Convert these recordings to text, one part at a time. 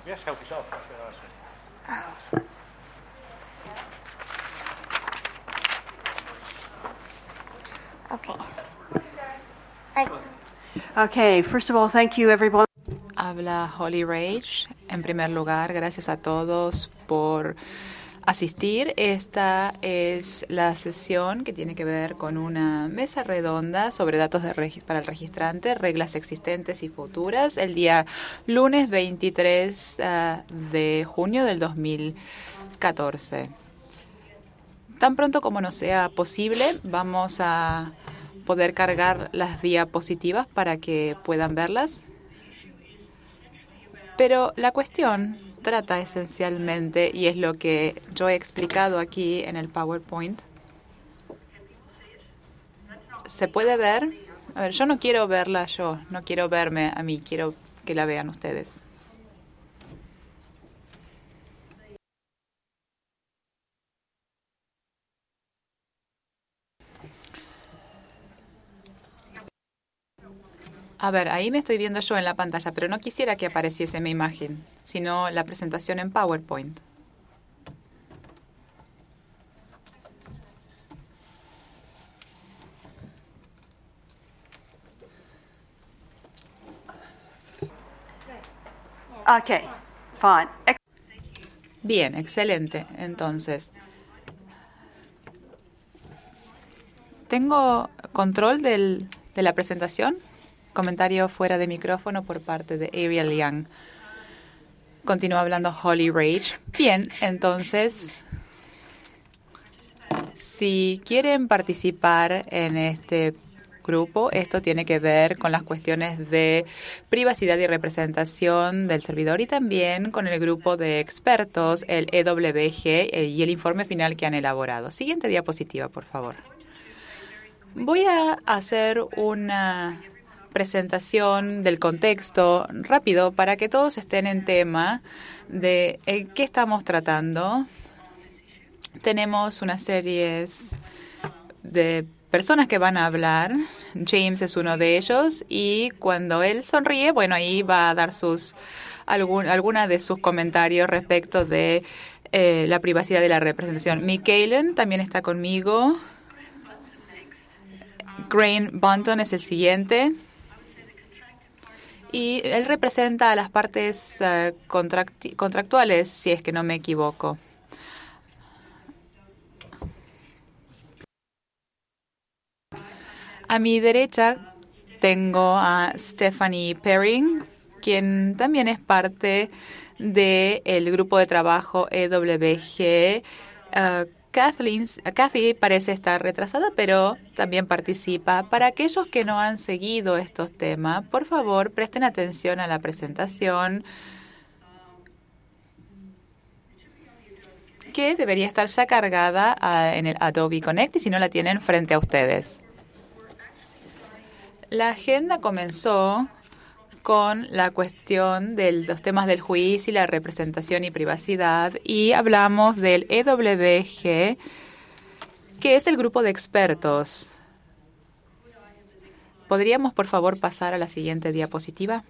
Okay. Okay, first of all, thank you everyone. Habla Holly Rage. En primer lugar, gracias a todos por asistir. Esta es la sesión que tiene que ver con una mesa redonda sobre datos para el registrante, reglas existentes y futuras, el día lunes 23 de junio del 2014. Tan pronto como nos sea posible, vamos a poder cargar las diapositivas para que puedan verlas. Pero la cuestión trata esencialmente, y es lo que yo he explicado aquí en el PowerPoint. ¿Se puede ver? A ver, yo no quiero verla yo, no quiero verme a mí, quiero que la vean ustedes. A ver, ahí me estoy viendo yo en la pantalla, pero no quisiera que apareciese mi imagen, sino la presentación en PowerPoint. Okay, fine. Bien, excelente. Entonces, ¿tengo control de la presentación? Comentario fuera de micrófono por parte de Ariel Young. Continúa hablando Holly Rage. Bien, entonces, si quieren participar en este grupo, esto tiene que ver con las cuestiones de privacidad y representación del servidor y también con el grupo de expertos, el EWG y el informe final que han elaborado. Siguiente diapositiva, por favor. Voy a hacer una presentación del contexto rápido para que todos estén en tema de qué estamos tratando. Tenemos una serie de personas que van a hablar. James es uno de ellos y cuando él sonríe, bueno, ahí va a dar alguna de sus comentarios respecto de la privacidad de la representación. Michaelen también está conmigo. Graham Bunton es el siguiente. Y él representa a las partes contractuales, si es que no me equivoco. A mi derecha tengo a Stephanie Perring, quien también es parte del grupo de trabajo EWG. Kathy parece estar retrasada, pero también participa. Para aquellos que no han seguido estos temas, por favor, presten atención a la presentación que debería estar ya cargada en el Adobe Connect y si no la tienen frente a ustedes. La agenda comenzó con la cuestión de los temas del juicio y la representación y privacidad y hablamos del EWG, que es el grupo de expertos. ¿Podríamos, por favor, pasar a la siguiente diapositiva?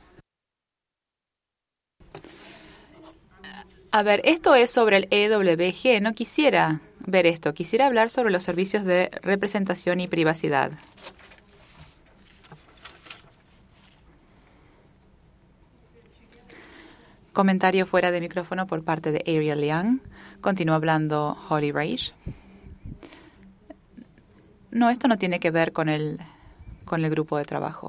A ver, esto es sobre el EWG. No quisiera ver esto. Quisiera hablar sobre los servicios de representación y privacidad. Comentario fuera de micrófono por parte de Ariel Young. Continúa hablando Holly Rage. No, esto no tiene que ver con el grupo de trabajo.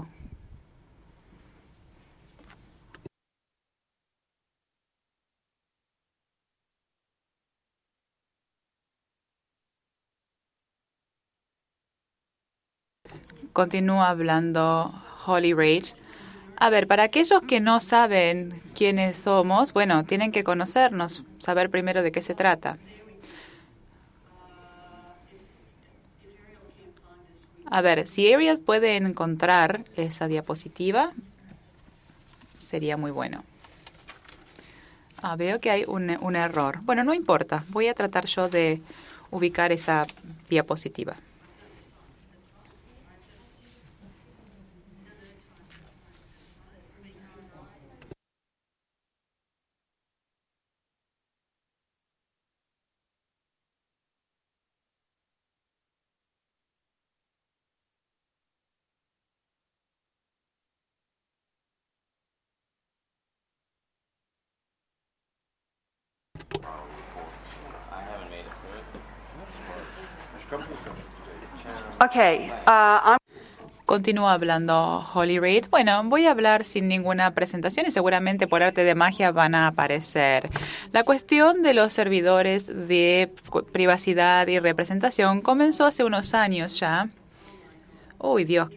Continúa hablando Holly Rage. A ver, para aquellos que no saben quiénes somos, bueno, tienen que conocernos, saber primero de qué se trata. A ver, si Ariel puede encontrar esa diapositiva, sería muy bueno. Veo que hay un error. Bueno, no importa. Voy a tratar yo de ubicar esa diapositiva. Okay. I'm Continúa hablando Holly Reid. Bueno, voy a hablar sin ninguna presentación y seguramente por arte de magia van a aparecer. La cuestión de los servidores de privacidad y representación comenzó hace unos años ya. Uy, Dios.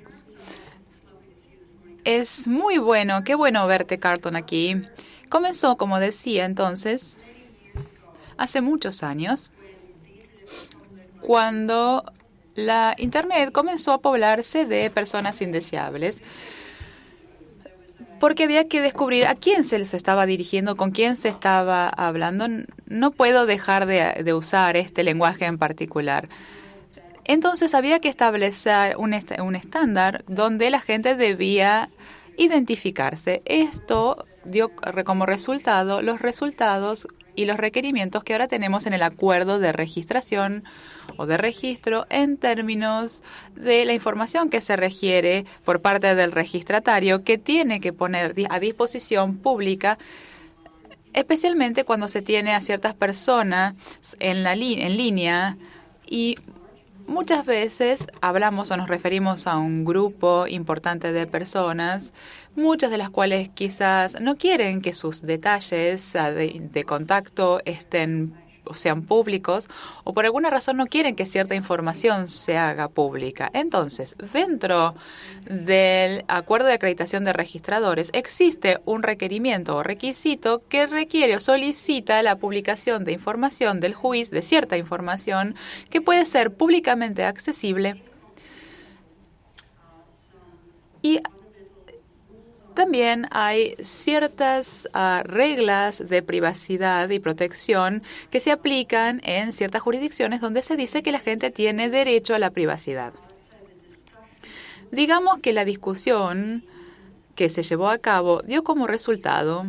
Es muy bueno, qué bueno verte, Carlton, aquí. Comenzó, como decía entonces, hace muchos años, cuando la Internet comenzó a poblarse de personas indeseables, porque había que descubrir a quién se les estaba dirigiendo, con quién se estaba hablando. No puedo dejar de usar este lenguaje en particular. Entonces había que establecer un estándar donde la gente debía identificarse. Esto dio como resultado los resultados y los requerimientos que ahora tenemos en el acuerdo de registración o de registro en términos de la información que se requiere por parte del registratario, que tiene que poner a disposición pública, especialmente cuando se tiene a ciertas personas en línea, y muchas veces hablamos o nos referimos a un grupo importante de personas, muchas de las cuales quizás no quieren que sus detalles de contacto sean públicos, o por alguna razón no quieren que cierta información se haga pública. Entonces, dentro del acuerdo de acreditación de registradores existe un requerimiento o requisito que requiere o solicita la publicación de información del juez, de cierta información que puede ser públicamente accesible, y también hay ciertas reglas de privacidad y protección que se aplican en ciertas jurisdicciones donde se dice que la gente tiene derecho a la privacidad. Digamos que la discusión que se llevó a cabo dio como resultado...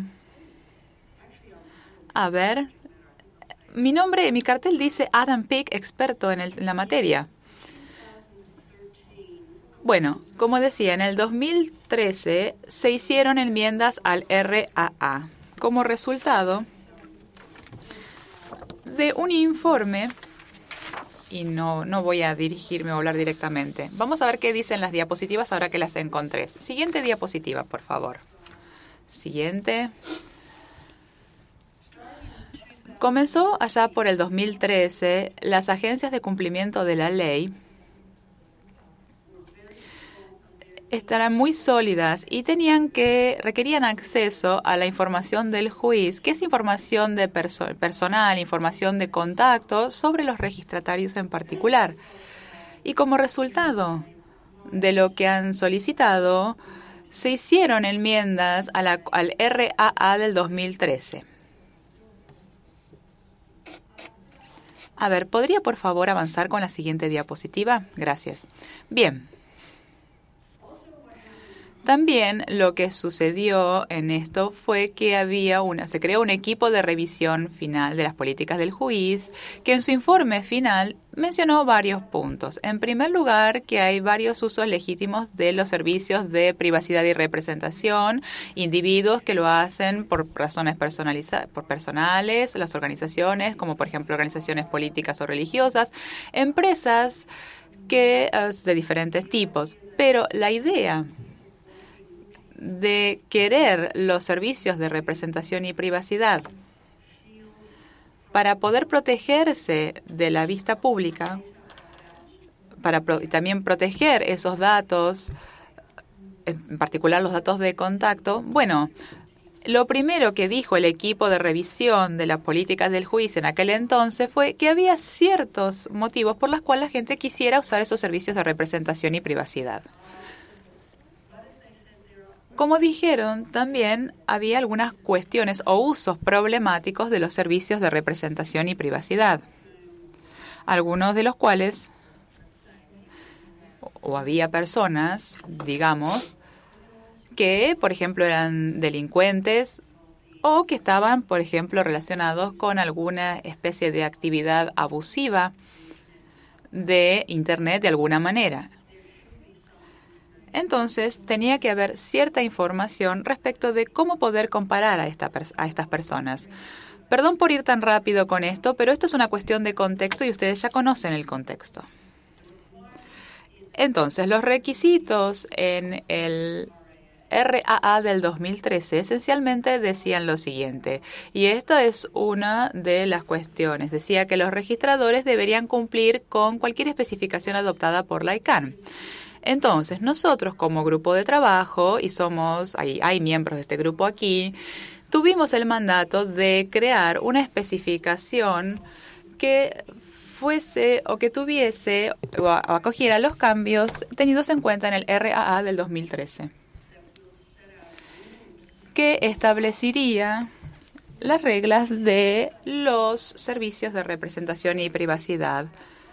A ver, mi cartel dice Adam Peake, experto en la materia. Bueno, como decía, en el 2013 se hicieron enmiendas al RAA como resultado de un informe, y no voy a dirigirme o hablar directamente. Vamos a ver qué dicen las diapositivas ahora que las encontré. Siguiente diapositiva, por favor. Siguiente. Comenzó allá por el 2013, las agencias de cumplimiento de la ley estarán muy sólidas y requerían acceso a la información del juez, que es información de personal, información de contacto sobre los registratarios en particular. Y como resultado de lo que han solicitado, se hicieron enmiendas al RAA del 2013. A ver, ¿podría por favor avanzar con la siguiente diapositiva? Gracias. Bien. También lo que sucedió en esto fue que se creó un equipo de revisión final de las políticas del juez, que en su informe final mencionó varios puntos. En primer lugar, que hay varios usos legítimos de los servicios de privacidad y representación, individuos que lo hacen por razones personales, las organizaciones, como por ejemplo organizaciones políticas o religiosas, empresas de diferentes tipos. Pero la idea de querer los servicios de representación y privacidad para poder protegerse de la vista pública, para también proteger esos datos, en particular los datos de contacto. Bueno, lo primero que dijo el equipo de revisión de las políticas del juez en aquel entonces fue que había ciertos motivos por los cuales la gente quisiera usar esos servicios de representación y privacidad. Como dijeron, también había algunas cuestiones o usos problemáticos de los servicios de representación y privacidad, algunos de los cuales, o había personas, digamos, que, por ejemplo, eran delincuentes o que estaban, por ejemplo, relacionados con alguna especie de actividad abusiva de Internet de alguna manera. Entonces, tenía que haber cierta información respecto de cómo poder comparar a estas personas. Perdón por ir tan rápido con esto, pero esto es una cuestión de contexto y ustedes ya conocen el contexto. Entonces, los requisitos en el RAA del 2013 esencialmente decían lo siguiente, y esta es una de las cuestiones. Decía que los registradores deberían cumplir con cualquier especificación adoptada por la ICANN. Entonces, nosotros como grupo de trabajo, y hay miembros de este grupo aquí, tuvimos el mandato de crear una especificación que fuese o que tuviese o acogiera los cambios tenidos en cuenta en el RAA del 2013, que establecería las reglas de los servicios de representación y privacidad.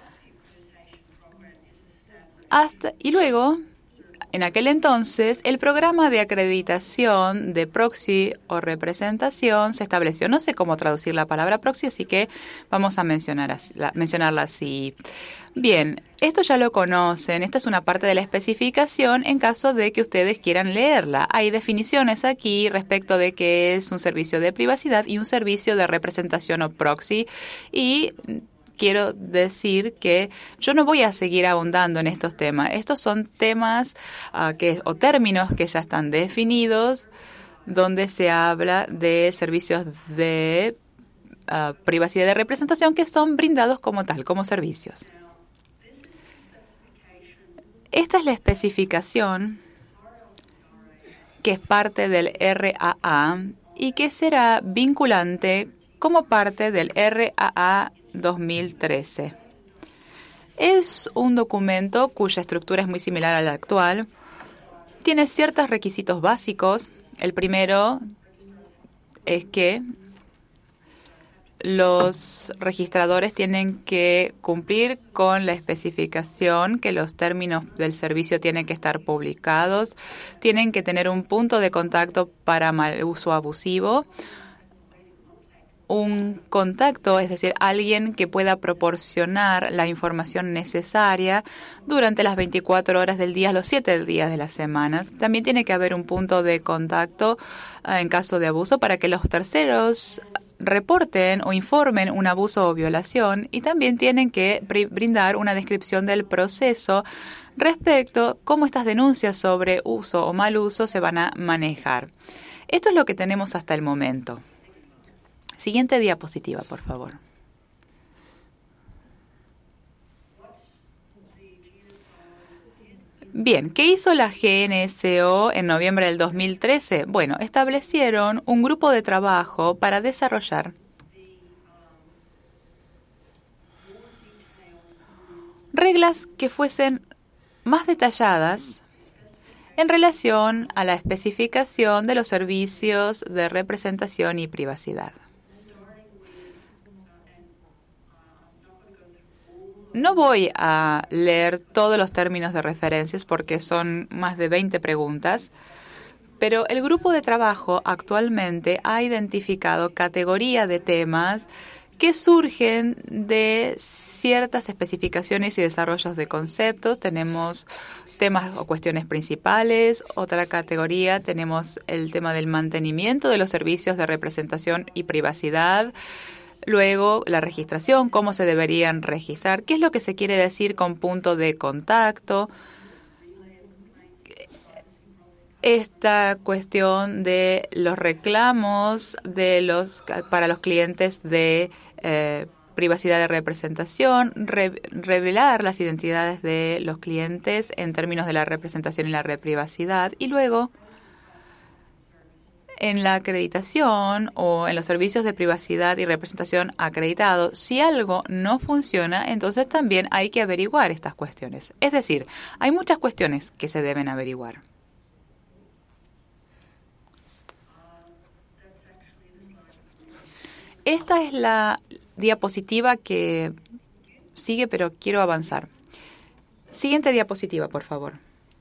Y luego, en aquel entonces, el programa de acreditación de proxy o representación se estableció. No sé cómo traducir la palabra proxy, así que vamos a mencionarla así. Bien, esto ya lo conocen. Esta es una parte de la especificación en caso de que ustedes quieran leerla. Hay definiciones aquí respecto de qué es un servicio de privacidad y un servicio de representación o proxy. Y quiero decir que yo no voy a seguir ahondando en estos temas. Estos son temas o términos que ya están definidos, donde se habla de servicios de privacidad de representación que son brindados como tal, como servicios. Esta es la especificación que es parte del RAA y que será vinculante como parte del RAA 2013. Es un documento cuya estructura es muy similar a la actual. Tiene ciertos requisitos básicos. El primero es que los registradores tienen que cumplir con la especificación, que los términos del servicio tienen que estar publicados, tienen que tener un punto de contacto para mal uso abusivo, un contacto, es decir, alguien que pueda proporcionar la información necesaria durante las 24 horas del día, los 7 días de la semana. También tiene que haber un punto de contacto en caso de abuso para que los terceros reporten o informen un abuso o violación, y también tienen que brindar una descripción del proceso respecto a cómo estas denuncias sobre uso o mal uso se van a manejar. Esto es lo que tenemos hasta el momento. Siguiente diapositiva, por favor. Bien, ¿qué hizo la GNSO en noviembre del 2013? Bueno, establecieron un grupo de trabajo para desarrollar reglas que fuesen más detalladas en relación a la especificación de los servicios de representación y privacidad. No voy a leer todos los términos de referencias porque son más de 20 preguntas, pero el grupo de trabajo actualmente ha identificado categoría de temas que surgen de ciertas especificaciones y desarrollos de conceptos. Tenemos temas o cuestiones principales. Otra categoría tenemos el tema del mantenimiento de los servicios de representación y privacidad. Luego, la registración, cómo se deberían registrar, qué es lo que se quiere decir con punto de contacto. Esta cuestión de los reclamos para los clientes de privacidad de representación, revelar las identidades de los clientes en términos de la representación y la privacidad, y luego en la acreditación o en los servicios de privacidad y representación acreditados, si algo no funciona, entonces también hay que averiguar estas cuestiones. Es decir, hay muchas cuestiones que se deben averiguar. Esta es la diapositiva que sigue, pero quiero avanzar. Siguiente diapositiva, por favor.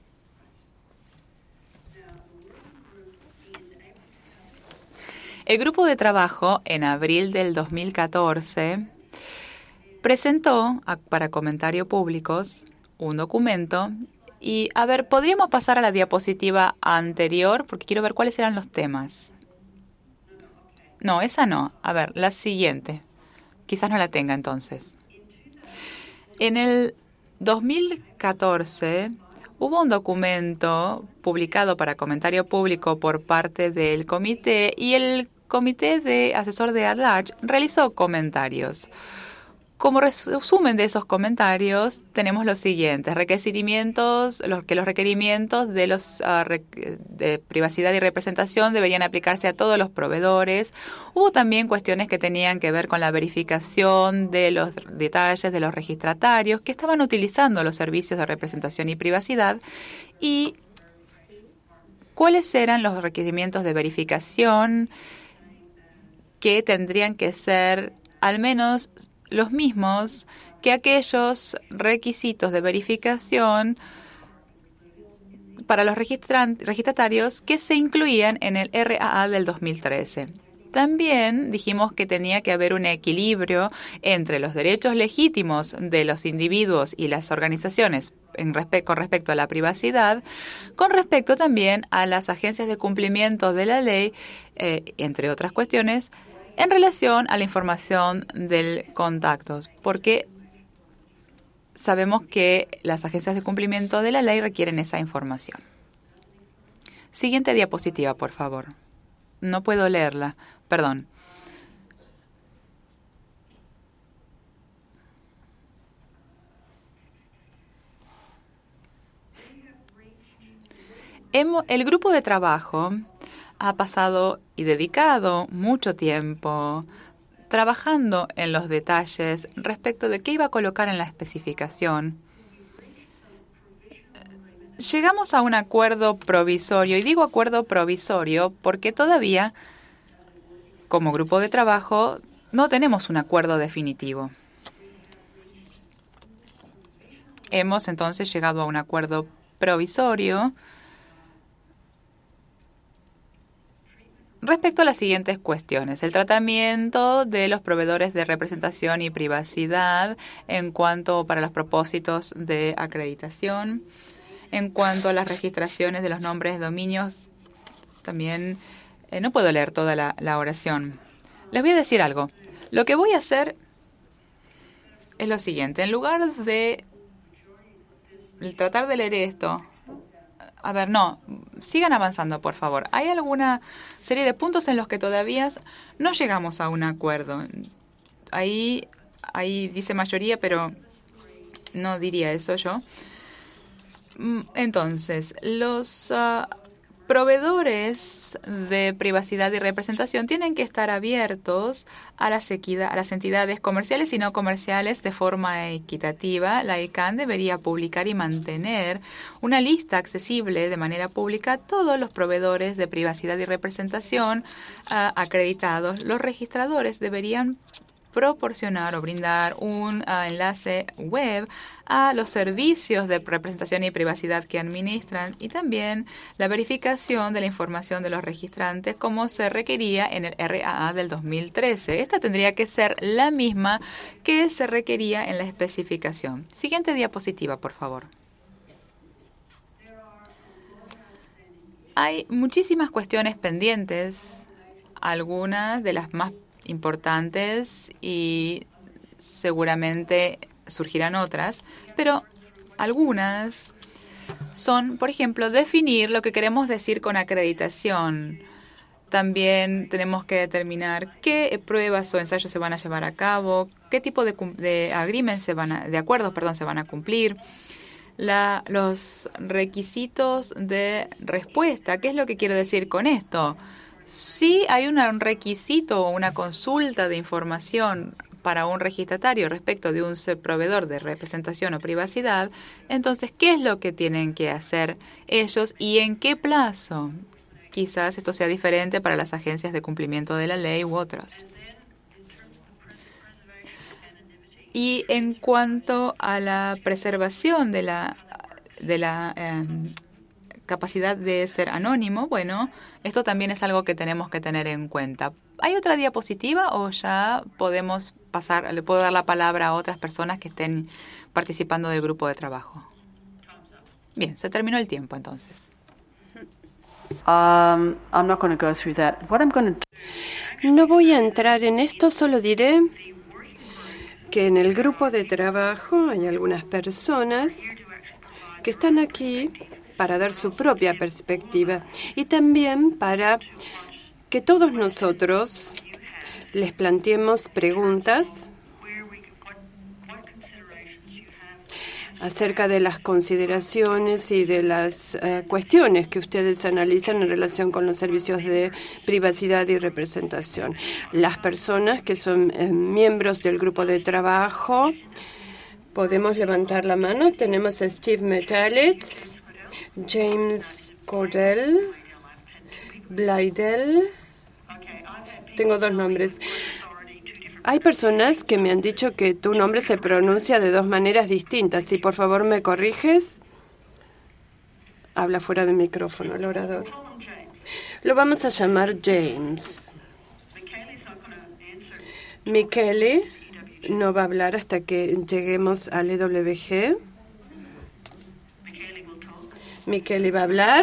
El grupo de trabajo, en abril del 2014, presentó para comentario públicos un documento. Y, a ver, ¿podríamos pasar a la diapositiva anterior? Porque quiero ver cuáles eran los temas. No, esa no. A ver, la siguiente. Quizás no la tenga entonces. En el 2014 hubo un documento publicado para comentario público por parte del comité y el comité de asesor de at-large realizó comentarios. Como resumen de esos comentarios, tenemos los siguientes requerimientos, los requerimientos de de privacidad y representación deberían aplicarse a todos los proveedores. Hubo también cuestiones que tenían que ver con la verificación de los detalles de los registratarios que estaban utilizando los servicios de representación y privacidad y cuáles eran los requerimientos de verificación que tendrían que ser al menos los mismos que aquellos requisitos de verificación para los registratarios que se incluían en el RAA del 2013. También dijimos que tenía que haber un equilibrio entre los derechos legítimos de los individuos y las organizaciones con respecto a la privacidad, con respecto también a las agencias de cumplimiento de la ley, entre otras cuestiones, en relación a la información del contactos, porque sabemos que las agencias de cumplimiento de la ley requieren esa información. Siguiente diapositiva, por favor. No puedo leerla, perdón. El grupo de trabajo ha pasado y dedicado mucho tiempo trabajando en los detalles respecto de qué iba a colocar en la especificación. Llegamos a un acuerdo provisorio, y digo acuerdo provisorio porque todavía, como grupo de trabajo, no tenemos un acuerdo definitivo. Hemos entonces llegado a un acuerdo provisorio respecto a las siguientes cuestiones: el tratamiento de los proveedores de representación y privacidad en cuanto para los propósitos de acreditación, en cuanto a las registraciones de los nombres de dominios. También no puedo leer toda la oración. Les voy a decir algo. Lo que voy a hacer es lo siguiente. En lugar de tratar de leer esto, a ver, no, sigan avanzando, por favor. Hay alguna serie de puntos en los que todavía no llegamos a un acuerdo. Ahí dice mayoría, pero no diría eso yo. Entonces, los proveedores de privacidad y representación tienen que estar abiertos a las entidades comerciales y no comerciales de forma equitativa. La ICANN debería publicar y mantener una lista accesible de manera pública a todos los proveedores de privacidad y representación acreditados. Los registradores deberían proporcionar o brindar un enlace web a los servicios de representación y privacidad que administran y también la verificación de la información de los registrantes como se requería en el RAA del 2013. Esta tendría que ser la misma que se requería en la especificación. Siguiente diapositiva, por favor. Hay muchísimas cuestiones pendientes, algunas de las más importantes y seguramente surgirán otras, pero algunas son, por ejemplo, definir lo que queremos decir con acreditación. También tenemos que determinar qué pruebas o ensayos se van a llevar a cabo, qué tipo de agreements de acuerdos se van a cumplir, los requisitos de respuesta. ¿Qué es lo que quiero decir con esto? Si hay un requisito o una consulta de información para un registratario respecto de un proveedor de representación o privacidad, entonces, ¿qué es lo que tienen que hacer ellos y en qué plazo? Quizás esto sea diferente para las agencias de cumplimiento de la ley u otras. Y en cuanto a la preservación de la capacidad de ser anónimo, bueno, esto también es algo que tenemos que tener en cuenta. ¿Hay otra diapositiva o ya podemos pasar, le puedo dar la palabra a otras personas que estén participando del grupo de trabajo? Bien, se terminó el tiempo entonces. I'm not going to go through that. What I'm going to No voy a entrar en esto, solo diré que en el grupo de trabajo hay algunas personas que están aquí para dar su propia perspectiva y también para que todos nosotros les planteemos preguntas acerca de las consideraciones y de las cuestiones que ustedes analizan en relación con los servicios de privacidad y representación. Las personas que son miembros del grupo de trabajo, podemos levantar la mano. Tenemos a Steve Metalitz, James Cordell, Blydell. Tengo dos nombres. Hay personas que me han dicho que tu nombre se pronuncia de dos maneras distintas. Si por favor me corriges. Habla fuera del micrófono el orador. Lo vamos a llamar James. Michele no va a hablar hasta que lleguemos al EWG. Michele va a hablar.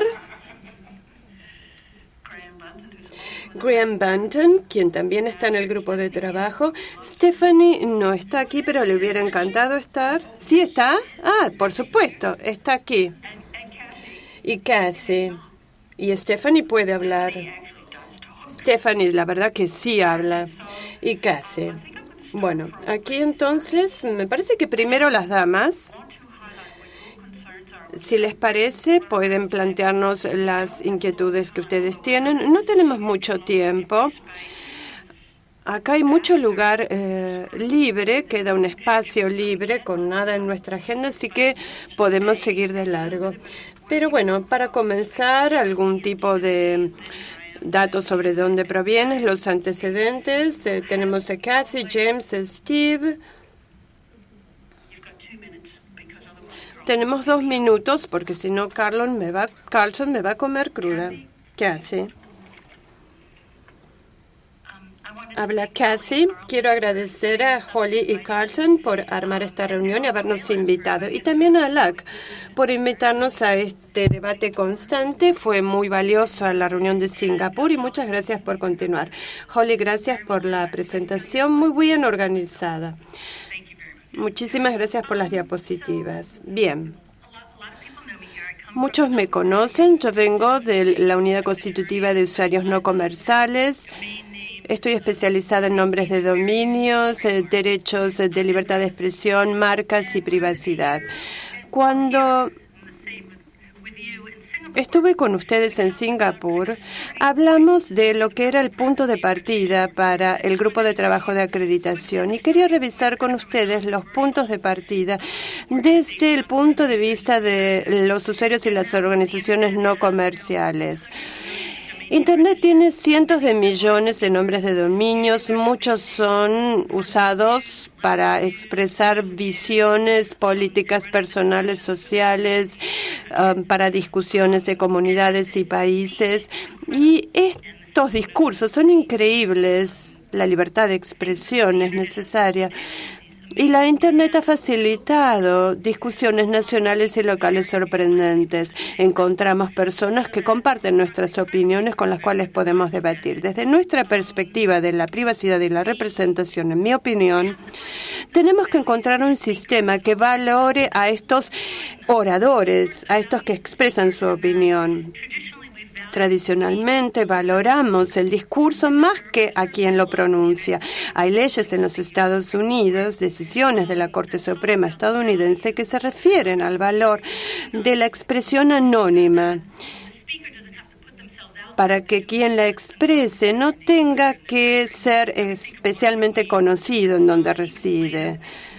Graham Banton, quien también está en el grupo de trabajo. Stephanie no está aquí, pero le hubiera encantado estar. ¿Sí está? Ah, por supuesto, está aquí. Y Kathy. Y Stephanie puede hablar. Stephanie, la verdad que sí habla. Y Kathy. Bueno, aquí entonces, me parece que primero las damas. Si les parece, pueden plantearnos las inquietudes que ustedes tienen. No tenemos mucho tiempo. Acá hay mucho lugar libre, queda un espacio libre con nada en nuestra agenda, así que podemos seguir de largo. Pero bueno, para comenzar, algún tipo de datos sobre dónde provienen, los antecedentes. Tenemos a Kathy, James, Steve. Tenemos 2 minutos porque si no Carlton me va a comer cruda. ¿Qué hace? Habla Kathy. Quiero agradecer a Holly y Carlton por armar esta reunión y habernos invitado. Y también a LAC por invitarnos a este debate constante. Fue muy valioso la reunión de Singapur y muchas gracias por continuar. Holly, gracias por la presentación muy bien organizada. Muchísimas gracias por las diapositivas. Bien. Muchos me conocen. Yo vengo de la Unidad Constitutiva de Usuarios No Comerciales. Estoy especializada en nombres de dominios, derechos de libertad de expresión, marcas y privacidad. Cuando estuve con ustedes en Singapur, hablamos de lo que era el punto de partida para el grupo de trabajo de acreditación y quería revisar con ustedes los puntos de partida desde el punto de vista de los usuarios y las organizaciones no comerciales. Internet tiene cientos de millones de nombres de dominios, muchos son usados para expresar visiones políticas, personales, sociales, para discusiones de comunidades y países. Y estos discursos son increíbles. La libertad de expresión es necesaria. Y la Internet ha facilitado discusiones nacionales y locales sorprendentes. Encontramos personas que comparten nuestras opiniones con las cuales podemos debatir. Desde nuestra perspectiva de la privacidad y la representación, en mi opinión, tenemos que encontrar un sistema que valore a estos oradores, a estos que expresan su opinión. Tradicionalmente valoramos el discurso más que a quien lo pronuncia. Hay leyes en los Estados Unidos, decisiones de la Corte Suprema estadounidense que se refieren al valor de la expresión anónima para que quien la exprese no tenga que ser especialmente conocido en donde reside.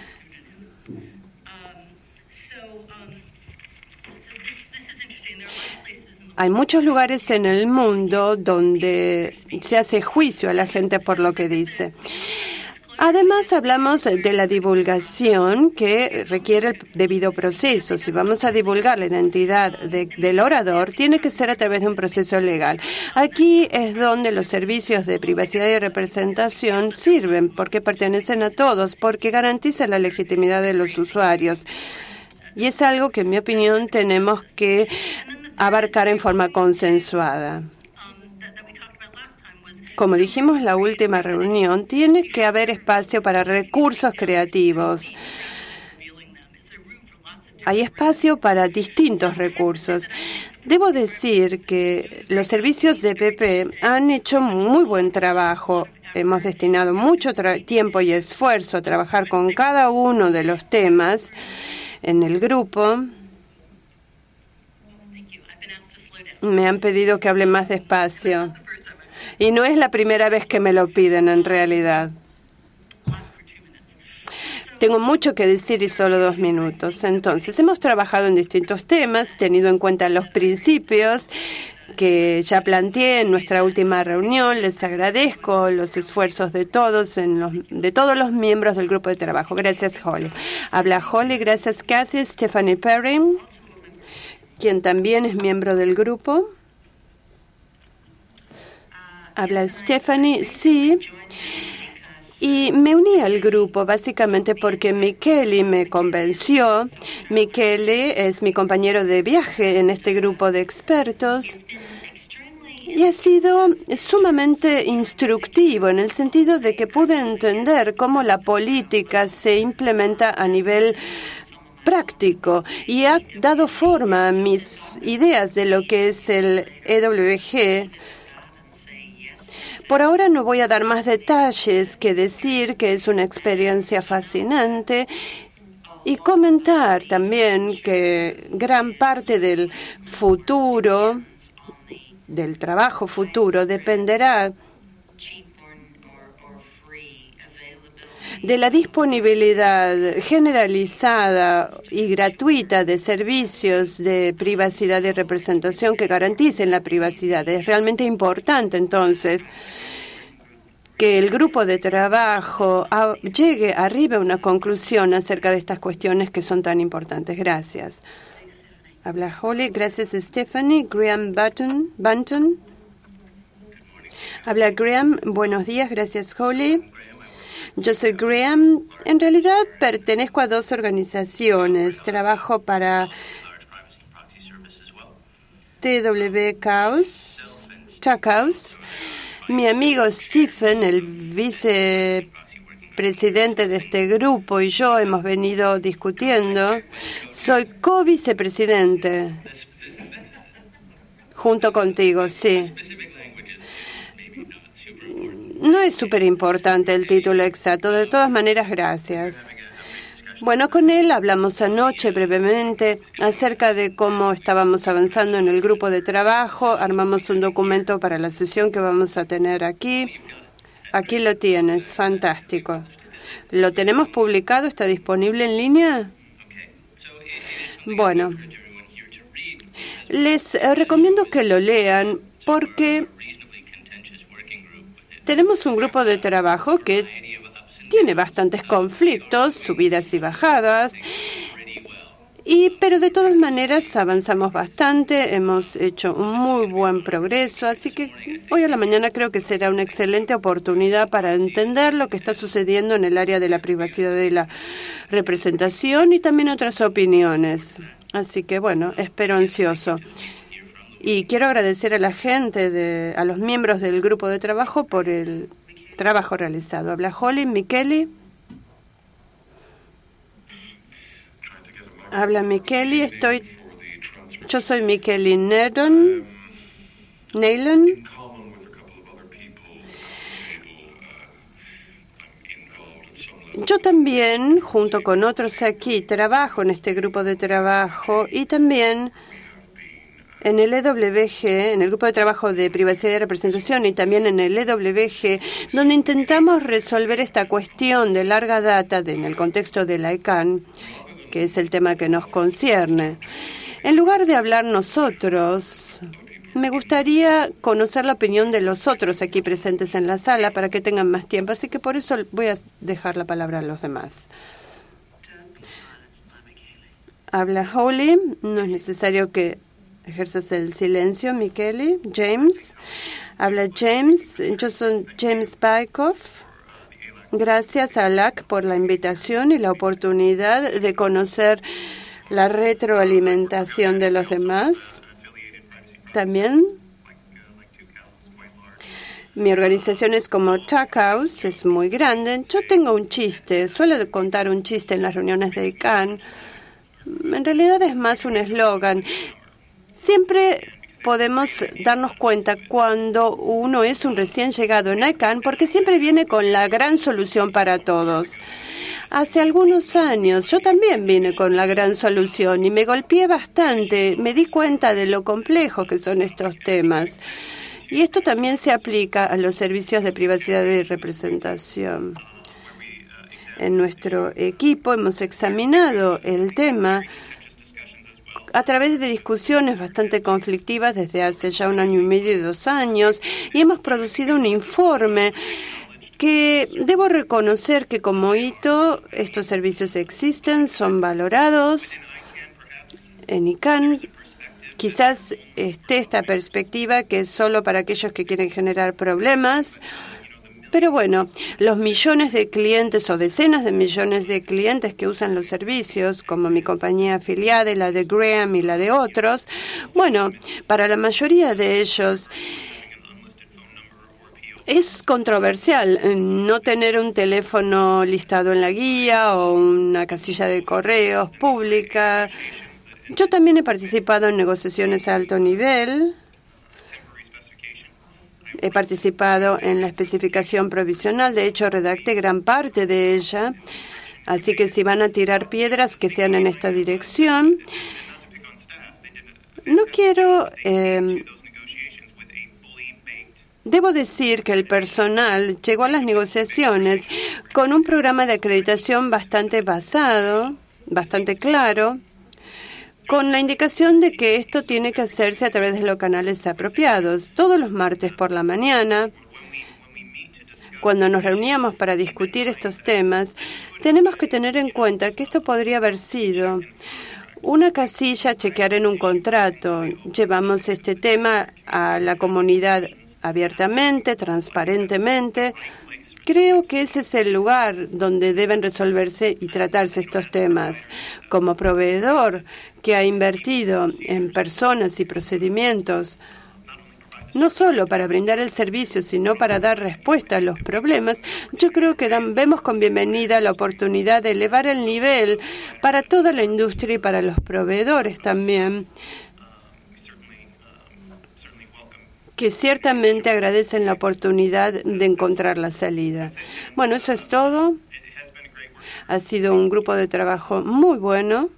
Hay muchos lugares en el mundo donde se hace juicio a la gente por lo que dice. Además, hablamos de la divulgación que requiere el debido proceso. Si vamos a divulgar la identidad del orador, tiene que ser a través de un proceso legal. Aquí es donde los servicios de privacidad y representación sirven, porque pertenecen a todos, porque garantizan la legitimidad de los usuarios. Y es algo que, en mi opinión, tenemos que abarcar en forma consensuada. Como dijimos en la última reunión, tiene que haber espacio para recursos creativos. Hay espacio para distintos recursos. Debo decir que los servicios de PP han hecho muy buen trabajo. Hemos destinado mucho tiempo y esfuerzo a trabajar con cada uno de los temas en el grupo. Me han pedido que hable más despacio. Y no es la primera vez que me lo piden, en realidad. Tengo mucho que decir y solo 2 minutos. Entonces, hemos trabajado en distintos temas, tenido en cuenta los principios que ya planteé en nuestra última reunión. Les agradezco los esfuerzos de todos, de todos los miembros del grupo de trabajo. Gracias, Holly. Habla Holly. Gracias, Kathy. Stephanie Perry, quien también es miembro del grupo. Habla Stephanie. Sí. Y me uní al grupo básicamente porque Michele me convenció. Michele es mi compañero de viaje en este grupo de expertos y ha sido sumamente instructivo en el sentido de que pude entender cómo la política se implementa a nivel práctico y ha dado forma a mis ideas de lo que es el EWG. Por ahora no voy a dar más detalles que decir que es una experiencia fascinante y comentar también que gran parte del futuro, del trabajo futuro, dependerá de la disponibilidad generalizada y gratuita de servicios de privacidad y representación que garanticen la privacidad. Es realmente importante, entonces, que el grupo de trabajo llegue arriba a una conclusión acerca de estas cuestiones que son tan importantes. Gracias. Habla Holly. Gracias, Stephanie. Graham Bunton. Habla Graham. Buenos días. Gracias, Holly. Yo soy Graham. En realidad pertenezco a 2 organizaciones. Trabajo para TW Chaos. Mi amigo Stephen, el vicepresidente de este grupo, y yo hemos venido discutiendo. Soy co-vicepresidente junto contigo, sí. No es súper importante el título exacto. De todas maneras, gracias. Bueno, con él hablamos anoche brevemente acerca de cómo estábamos avanzando en el grupo de trabajo. Armamos un documento para la sesión que vamos a tener aquí. Aquí lo tienes, fantástico. ¿Lo tenemos publicado? ¿Está disponible en línea? Bueno, les recomiendo que lo lean porque tenemos un grupo de trabajo que tiene bastantes conflictos, subidas y bajadas, pero de todas maneras avanzamos bastante, hemos hecho un muy buen progreso, así que hoy a la mañana creo que será una excelente oportunidad para entender lo que está sucediendo en el área de la privacidad y la representación y también otras opiniones. Así que bueno, espero ansioso. Y quiero agradecer a la gente, a los miembros del grupo de trabajo por el trabajo realizado. Habla Holly. Michele. Habla Michele. Yo soy Michele Neylan. Yo también, junto con otros aquí, trabajo en este grupo de trabajo y también en el EWG, en el grupo de trabajo de privacidad y representación, y también en el EWG, donde intentamos resolver esta cuestión de larga data en el contexto de la ICANN, que es el tema que nos concierne. En lugar de hablar nosotros, me gustaría conocer la opinión de los otros aquí presentes en la sala para que tengan más tiempo, así que por eso voy a dejar la palabra a los demás. Habla Holly. No es necesario que ejerzas el silencio, Michele. James. Habla James. Yo soy James Bykoff. Gracias a LAC por la invitación y la oportunidad de conocer la retroalimentación de los demás. también. Mi organización es como Tuck House, es muy grande. Yo tengo un chiste, suelo contar un chiste en las reuniones de ICANN. En realidad es más un eslogan. Siempre podemos darnos cuenta cuando uno es un recién llegado en ICANN, porque siempre viene con la gran solución para todos. Hace algunos años yo también vine con la gran solución y me golpeé bastante. Me di cuenta de lo complejo que son estos temas. Y esto también se aplica a los servicios de privacidad y representación. En nuestro equipo hemos examinado el tema a través de discusiones bastante conflictivas desde hace ya 1 año y medio y 2 años, y hemos producido un informe que debo reconocer que como hito estos servicios existen, son valorados en ICANN. Quizás esté esta perspectiva que es solo para aquellos que quieren generar problemas, pero bueno, los millones de clientes o decenas de millones de clientes que usan los servicios, como mi compañía afiliada, la de Graham y la de otros, bueno, para la mayoría de ellos es controversial no tener un teléfono listado en la guía o una casilla de correos pública. Yo también he participado en negociaciones a alto nivel. He participado en la especificación provisional. De hecho, redacté gran parte de ella. Así que si van a tirar piedras, que sean en esta dirección. No quiero... Debo decir que el personal llegó a las negociaciones con un programa de acreditación bastante basado, bastante claro, con la indicación de que esto tiene que hacerse a través de los canales apropiados. Todos los martes por la mañana, cuando nos reuníamos para discutir estos temas, tenemos que tener en cuenta que esto podría haber sido una casilla a chequear en un contrato. Llevamos este tema a la comunidad abiertamente, transparentemente. Creo que ese es el lugar donde deben resolverse y tratarse estos temas. Como proveedor que ha invertido en personas y procedimientos, no solo para brindar el servicio, sino para dar respuesta a los problemas, yo creo que vemos con bienvenida la oportunidad de elevar el nivel para toda la industria y para los proveedores también, que ciertamente agradecen la oportunidad de encontrar la salida. Bueno, eso es todo. Ha sido un grupo de trabajo muy bueno.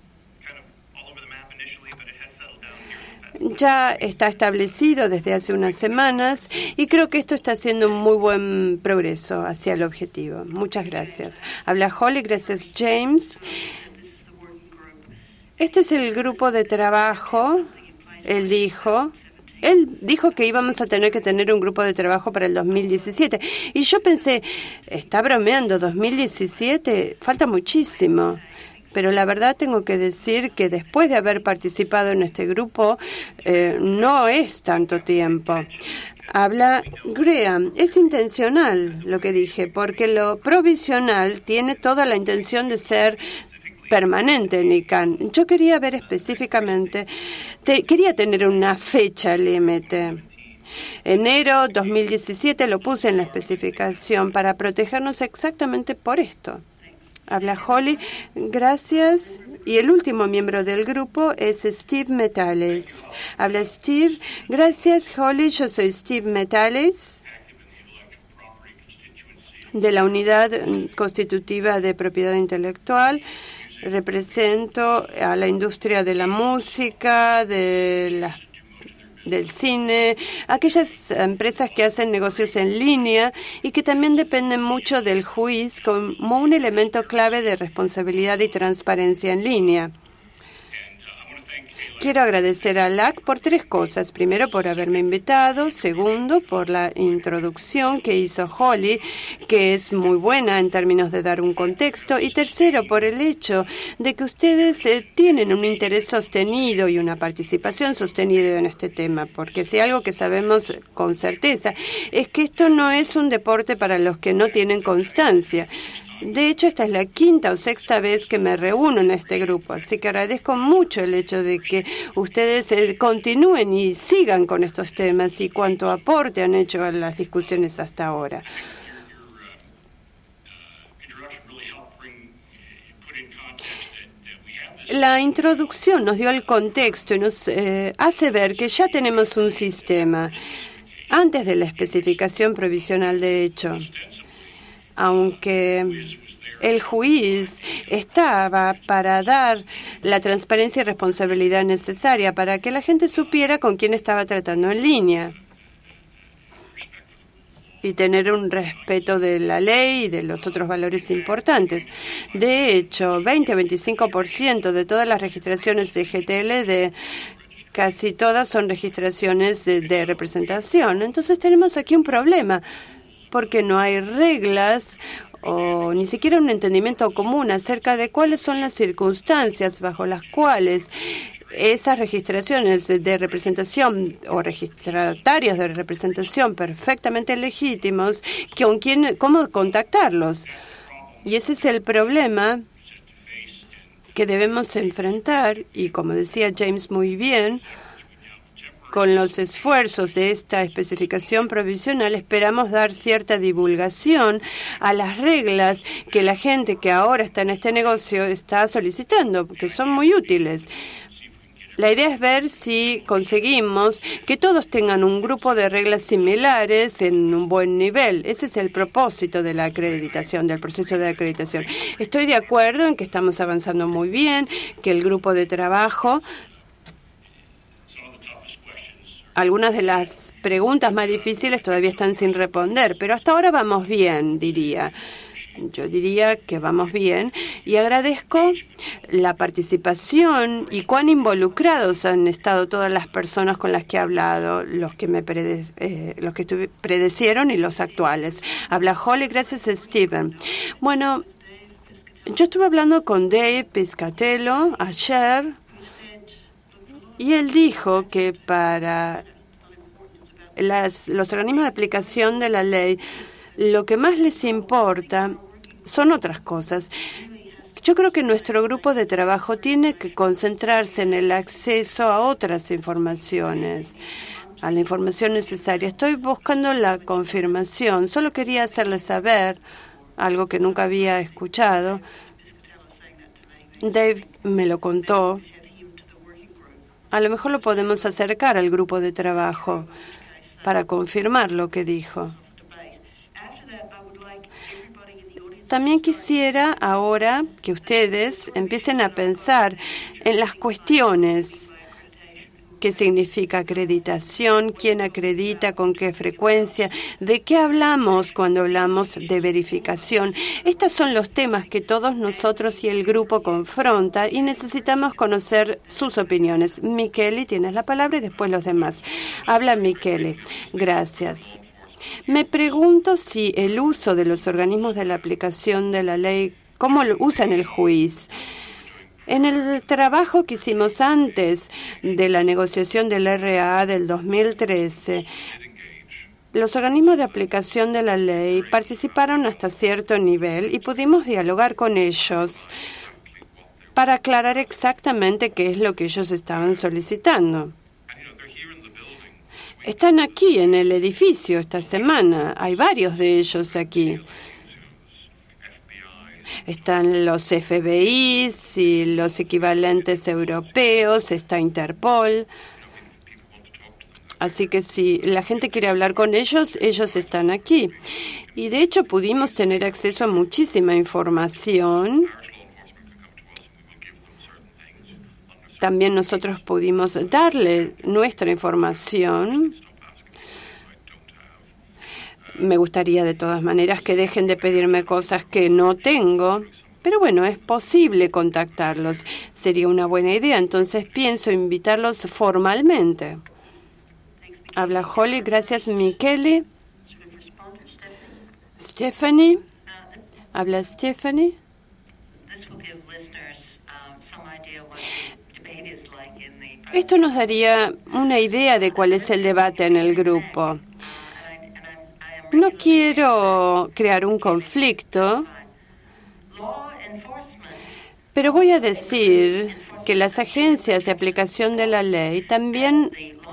Ya está establecido desde hace unas semanas y creo que esto está haciendo un muy buen progreso hacia el objetivo. Muchas gracias. Habla Holly, gracias James. Este es el grupo de trabajo, él dijo que íbamos a tener que tener un grupo de trabajo para el 2017. Y yo pensé, está bromeando, 2017, falta muchísimo. Pero la verdad tengo que decir que después de haber participado en este grupo, no es tanto tiempo. Habla Graham, es intencional lo que dije, porque lo provisional tiene toda la intención de ser permanente en ICANN. Yo quería ver específicamente, quería tener una fecha límite. Enero 2017 lo puse en la especificación para protegernos exactamente por esto. Habla Holly, gracias. Y el último miembro del grupo es Steve Metales. Habla Steve, gracias Holly, yo soy Steve Metales, de la Unidad Constitutiva de Propiedad Intelectual. Represento a la industria de la música, del cine, aquellas empresas que hacen negocios en línea y que también dependen mucho del juiz como un elemento clave de responsabilidad y transparencia en línea. Quiero agradecer a LAC por 3 cosas. Primero, por haberme invitado. Segundo, por la introducción que hizo Holly, que es muy buena en términos de dar un contexto. Y tercero, por el hecho de que ustedes tienen un interés sostenido y una participación sostenida en este tema. Porque si algo que sabemos con certeza es que esto no es un deporte para los que no tienen constancia. De hecho, esta es la quinta o sexta vez que me reúno en este grupo, así que agradezco mucho el hecho de que ustedes continúen y sigan con estos temas y cuánto aporte han hecho a las discusiones hasta ahora. La introducción nos dio el contexto y nos hace ver que ya tenemos un sistema antes de la especificación provisional de hecho. Aunque el juiz estaba para dar la transparencia y responsabilidad necesaria para que la gente supiera con quién estaba tratando en línea y tener un respeto de la ley y de los otros valores importantes. De hecho, 20 a 25% de todas las registraciones de GTLD, casi todas son registraciones de representación. Entonces tenemos aquí un problema, porque no hay reglas o ni siquiera un entendimiento común acerca de cuáles son las circunstancias bajo las cuales esas registraciones de representación o registratarios de representación perfectamente legítimos, cómo contactarlos. Y ese es el problema que debemos enfrentar, y como decía James muy bien, con los esfuerzos de esta especificación provisional esperamos dar cierta divulgación a las reglas que la gente que ahora está en este negocio está solicitando, porque son muy útiles. La idea es ver si conseguimos que todos tengan un grupo de reglas similares en un buen nivel. Ese es el propósito de la acreditación, del proceso de acreditación. Estoy de acuerdo en que estamos avanzando muy bien, que el grupo de trabajo, algunas de las preguntas más difíciles todavía están sin responder, pero hasta ahora vamos bien, diría. Yo diría que vamos bien y agradezco la participación y cuán involucrados han estado todas las personas con las que he hablado, los que predecieron y los actuales. Habla Holly, gracias a Steven. Bueno, yo estuve hablando con Dave Piscatello ayer y él dijo que para los organismos de aplicación de la ley, lo que más les importa son otras cosas. Yo creo que nuestro grupo de trabajo tiene que concentrarse en el acceso a otras informaciones, a la información necesaria. Estoy buscando la confirmación. Solo quería hacerles saber algo que nunca había escuchado. Dave me lo contó. A lo mejor lo podemos acercar al grupo de trabajo para confirmar lo que dijo. También quisiera ahora que ustedes empiecen a pensar en las cuestiones. ¿Qué significa acreditación? ¿Quién acredita? ¿Con qué frecuencia? ¿De qué hablamos cuando hablamos de verificación? Estos son los temas que todos nosotros y el grupo confronta y necesitamos conocer sus opiniones. Michele, tienes la palabra y después los demás. Habla Michele. Gracias. Me pregunto si el uso de los organismos de la aplicación de la ley, ¿cómo lo usan el juez? En el trabajo que hicimos antes de la negociación del RA del 2013, los organismos de aplicación de la ley participaron hasta cierto nivel y pudimos dialogar con ellos para aclarar exactamente qué es lo que ellos estaban solicitando. Están aquí en el edificio esta semana. Hay varios de ellos aquí. Están los FBI y los equivalentes europeos, está Interpol. Así que si la gente quiere hablar con ellos, ellos están aquí. Y de hecho pudimos tener acceso a muchísima información. También nosotros pudimos darle nuestra información. Me gustaría de todas maneras que dejen de pedirme cosas que no tengo. Pero bueno, es posible contactarlos. Sería una buena idea. Entonces pienso invitarlos formalmente. Habla Holly. Gracias, Michele. Stephanie. Habla Stephanie. Esto nos daría una idea de cuál es el debate en el grupo. No quiero crear un conflicto, Pero voy a decir que las agencias de aplicación de la ley también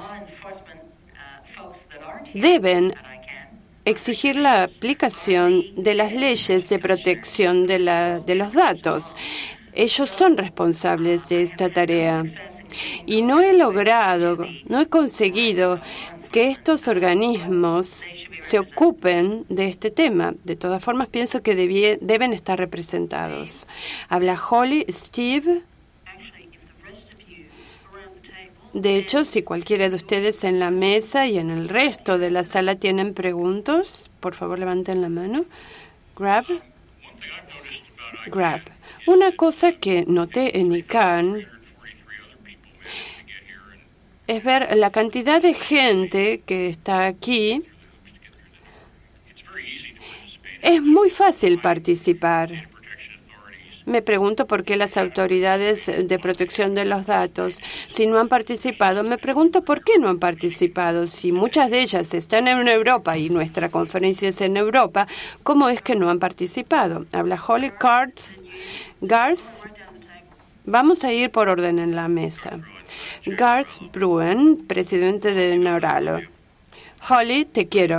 deben exigir la aplicación de las leyes de protección de los datos. Ellos son responsables de esta tarea. Y no he conseguido que estos organismos se ocupen de este tema. De todas formas, pienso que deben estar representados. Habla Holly, Steve. De hecho, si cualquiera de ustedes en la mesa y en el resto de la sala tienen preguntas, por favor levanten la mano. Grab. Una cosa que noté en ICANN es ver la cantidad de gente que está aquí. Es muy fácil participar. Me pregunto por qué las autoridades de protección de los datos, si no han participado, me pregunto por qué no han participado. Si muchas de ellas están en Europa y nuestra conferencia es en Europa, ¿cómo es que no han participado? Habla Holly. Garth, vamos a ir por orden en la mesa. Garth Bruen, presidente de Neuralo. Holly, te quiero.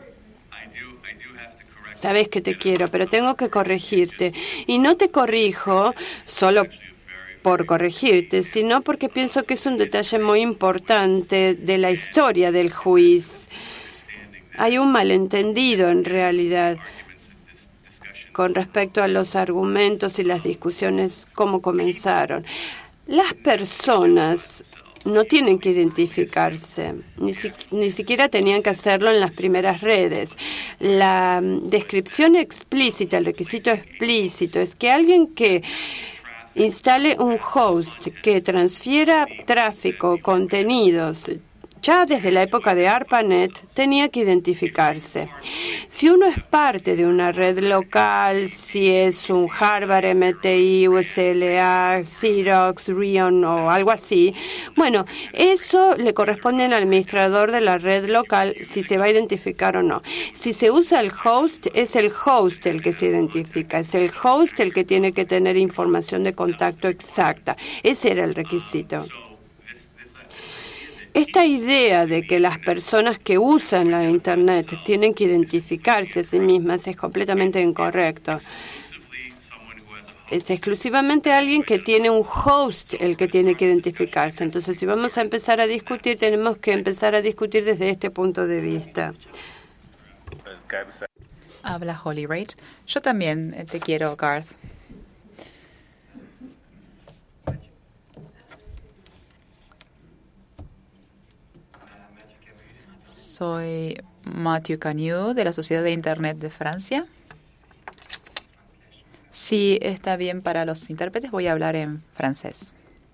Sabes que te quiero, pero tengo que corregirte. Y no te corrijo solo por corregirte, sino porque pienso que es un detalle muy importante de la historia del juicio. Hay un malentendido, en realidad, con respecto a los argumentos y las discusiones, cómo comenzaron. Las personas no tienen que identificarse, ni siquiera tenían que hacerlo en las primeras redes. La descripción explícita, el requisito explícito, es que alguien que instale un host que transfiera tráfico, contenidos, ya desde la época de ARPANET, tenía que identificarse. Si uno es parte de una red local, si es un Harvard, MIT, UCLA, Xerox, Rion o algo así, bueno, eso le corresponde al administrador de la red local si se va a identificar o no. Si se usa el host, es el host el que se identifica, es el host el que tiene que tener información de contacto exacta. Ese era el requisito. Esta idea de que las personas que usan la Internet tienen que identificarse a sí mismas es completamente incorrecto. Es exclusivamente alguien que tiene un host el que tiene que identificarse. Entonces, si vamos a empezar a discutir, tenemos que empezar a discutir desde este punto de vista. Habla Holly Rage. Yo también te quiero, Garth. Soy Mathieu Cagnou, de la Sociedad de Internet de Francia. Si está bien para los intérpretes, voy a hablar en francés.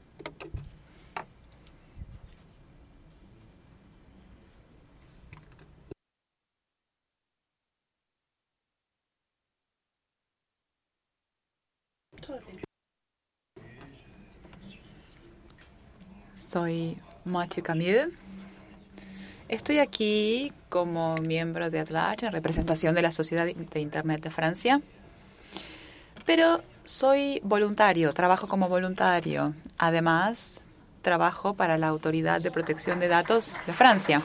Soy Mathieu Cagnou. Estoy aquí como miembro de AtLarge en representación de la Sociedad de Internet de Francia, pero soy voluntario, trabajo como voluntario. Además, trabajo para la Autoridad de Protección de Datos de Francia.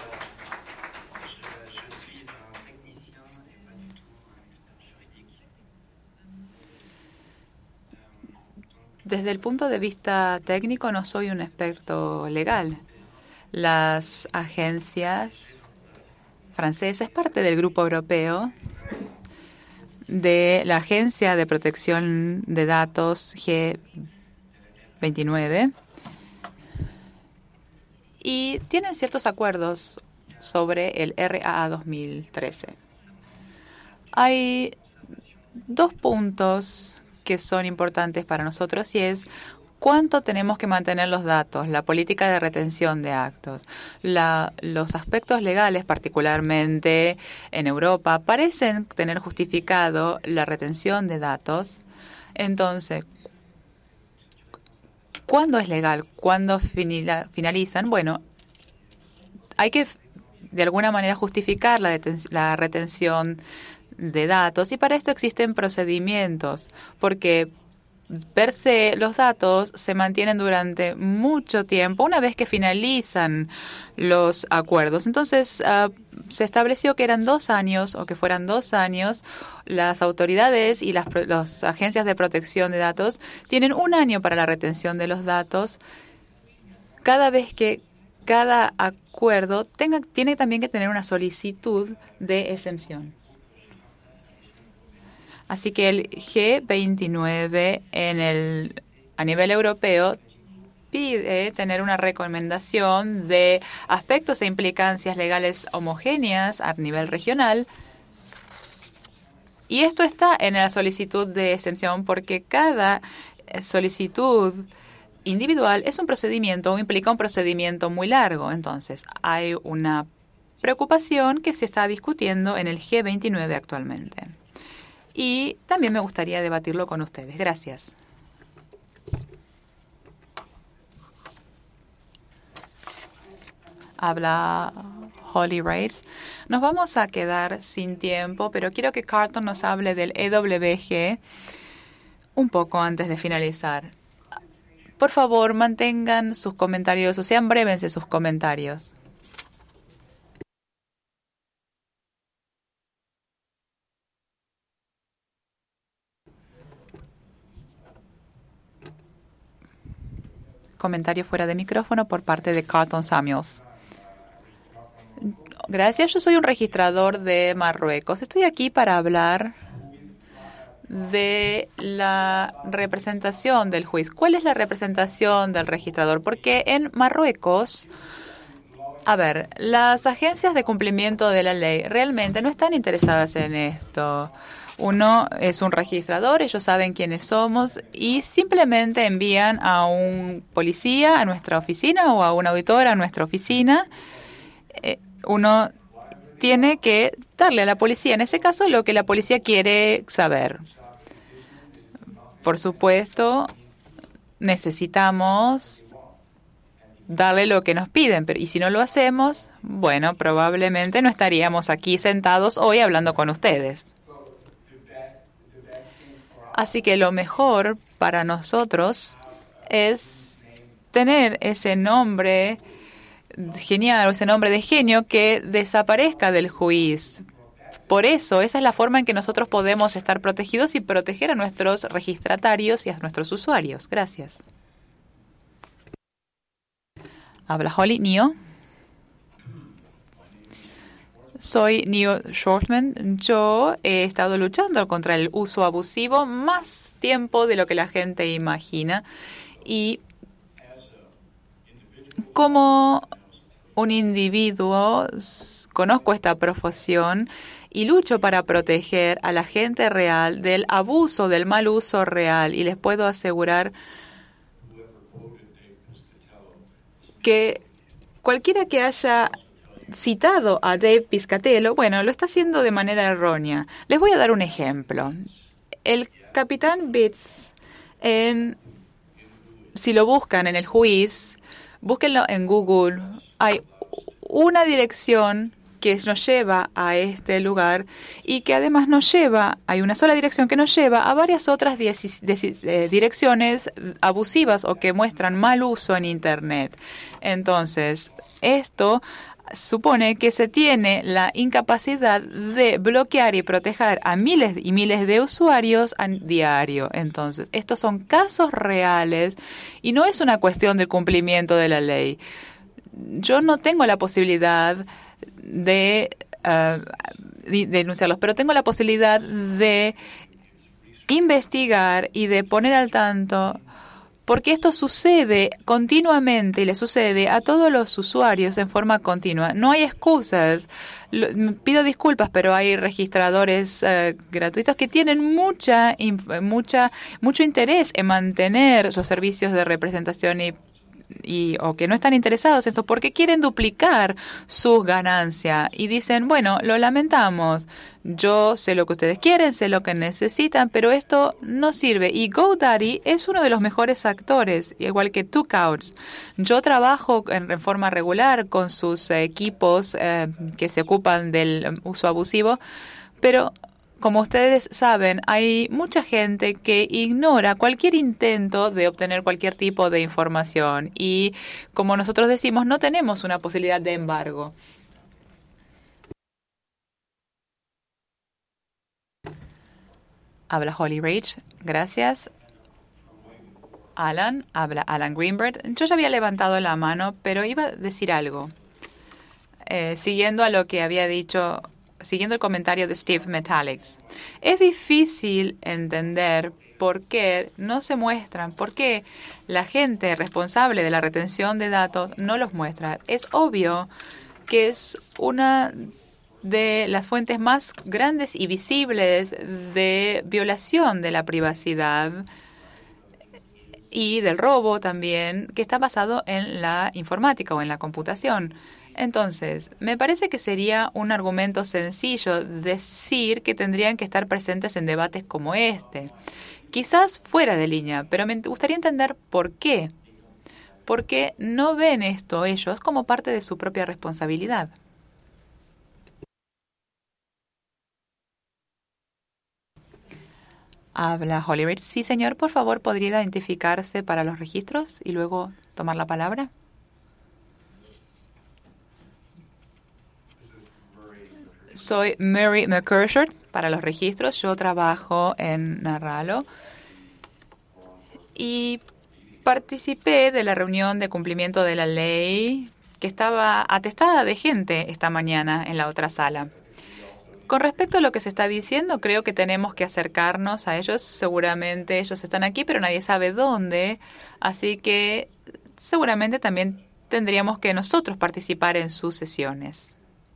Desde el punto de vista técnico, no soy un experto legal. Las agencias francesas, parte del grupo europeo de la Agencia de Protección de Datos G29, y tienen ciertos acuerdos sobre el RAA 2013. Hay dos puntos que son importantes para nosotros y es ¿cuánto tenemos que mantener los datos? La política de retención de actos. Los aspectos legales, particularmente en Europa, parecen tener justificado la retención de datos. Entonces, ¿cuándo es legal? ¿Cuándo finalizan? Bueno, hay que de alguna manera justificar la retención de datos y para esto existen procedimientos, porque per se los datos se mantienen durante mucho tiempo una vez que finalizan los acuerdos. Entonces, se estableció que eran 2 años o que fueran 2 años. Las autoridades y las agencias de protección de datos tienen 1 año para la retención de los datos cada vez que cada acuerdo tiene también que tener una solicitud de exención. Así que el G29 a nivel europeo pide tener una recomendación de aspectos e implicancias legales homogéneas a nivel regional. Y esto está en la solicitud de exención porque cada solicitud individual es un procedimiento o implica un procedimiento muy largo. Entonces, hay una preocupación que se está discutiendo en el G29 actualmente. Y también me gustaría debatirlo con ustedes. Gracias. Habla Holly Race. Nos vamos a quedar sin tiempo, pero quiero que Carlton nos hable del EWG un poco antes de finalizar. Por favor, mantengan sus comentarios o sean breves en sus comentarios. Comentario fuera de micrófono por parte de Carlton Samuels. Gracias, yo soy un registrador de Marruecos. Estoy aquí para hablar de la representación del juez. ¿Cuál es la representación del registrador? Porque en Marruecos, las agencias de cumplimiento de la ley realmente no están interesadas en esto. Uno es un registrador, ellos saben quiénes somos y simplemente envían a un policía a nuestra oficina o a un auditor a nuestra oficina. Uno tiene que darle a la policía, en ese caso, lo que la policía quiere saber. Por supuesto, necesitamos darle lo que nos piden, y si no lo hacemos, bueno, probablemente no estaríamos aquí sentados hoy hablando con ustedes. Así que lo mejor para nosotros es tener ese nombre genial o ese nombre de genio que desaparezca del juiz. Por eso, esa es la forma en que nosotros podemos estar protegidos y proteger a nuestros registratarios y a nuestros usuarios. Gracias. Habla Holly. Nio. Soy Nio Shortman. Yo he estado luchando contra el uso abusivo más tiempo de lo que la gente imagina. Y como un individuo conozco esta profesión y lucho para proteger a la gente real del abuso, del mal uso real. Y les puedo asegurar que cualquiera que haya citado a Dave Piscatello, bueno, lo está haciendo de manera errónea. Les voy a dar un ejemplo. El capitán Bits, si lo buscan en el juiz, búsquenlo en Google. Hay una dirección que nos lleva a este lugar y que además hay una sola dirección que nos lleva a varias otras direcciones abusivas o que muestran mal uso en Internet. Entonces, esto supone que se tiene la incapacidad de bloquear y proteger a miles y miles de usuarios a diario. Entonces, estos son casos reales y no es una cuestión del cumplimiento de la ley. Yo no tengo la posibilidad de denunciarlos, pero tengo la posibilidad de investigar y de poner al tanto, porque esto sucede continuamente y le sucede a todos los usuarios en forma continua. No hay excusas. Pido disculpas, pero hay registradores gratuitos que tienen mucho interés en mantener los servicios de representación o que no están interesados en esto porque quieren duplicar su ganancia y dicen, bueno, lo lamentamos, yo sé lo que ustedes quieren, sé lo que necesitan, pero esto no sirve. Y GoDaddy es uno de los mejores actores, igual que Tucouts. Yo trabajo en forma regular con sus equipos que se ocupan del uso abusivo, pero como ustedes saben, hay mucha gente que ignora cualquier intento de obtener cualquier tipo de información y, como nosotros decimos, no tenemos una posibilidad de embargo. Habla Holly Rage. Gracias. Alan. Habla Alan Greenberg. Yo ya había levantado la mano, pero iba a decir algo. Siguiendo a lo que había dicho, siguiendo el comentario de Steve Metallics. Es difícil entender por qué no se muestran, por qué la gente responsable de la retención de datos no los muestra. Es obvio que es una de las fuentes más grandes y visibles de violación de la privacidad y del robo también, que está basado en la informática o en la computación. Entonces, me parece que sería un argumento sencillo decir que tendrían que estar presentes en debates como este. Quizás fuera de línea, pero me gustaría entender por qué. ¿Por qué no ven esto ellos como parte de su propia responsabilidad? Habla Holly Rich. Sí, señor, por favor, ¿podría identificarse para los registros y luego tomar la palabra? Soy Mary McCurshard para los registros. Yo trabajo en Narralo y participé de la reunión de cumplimiento de la ley que estaba atestada de gente esta mañana en la otra sala. Con respecto a lo que se está diciendo, creo que tenemos que acercarnos a ellos. Seguramente ellos están aquí, pero nadie sabe dónde. Así que seguramente también tendríamos que nosotros participar en sus sesiones.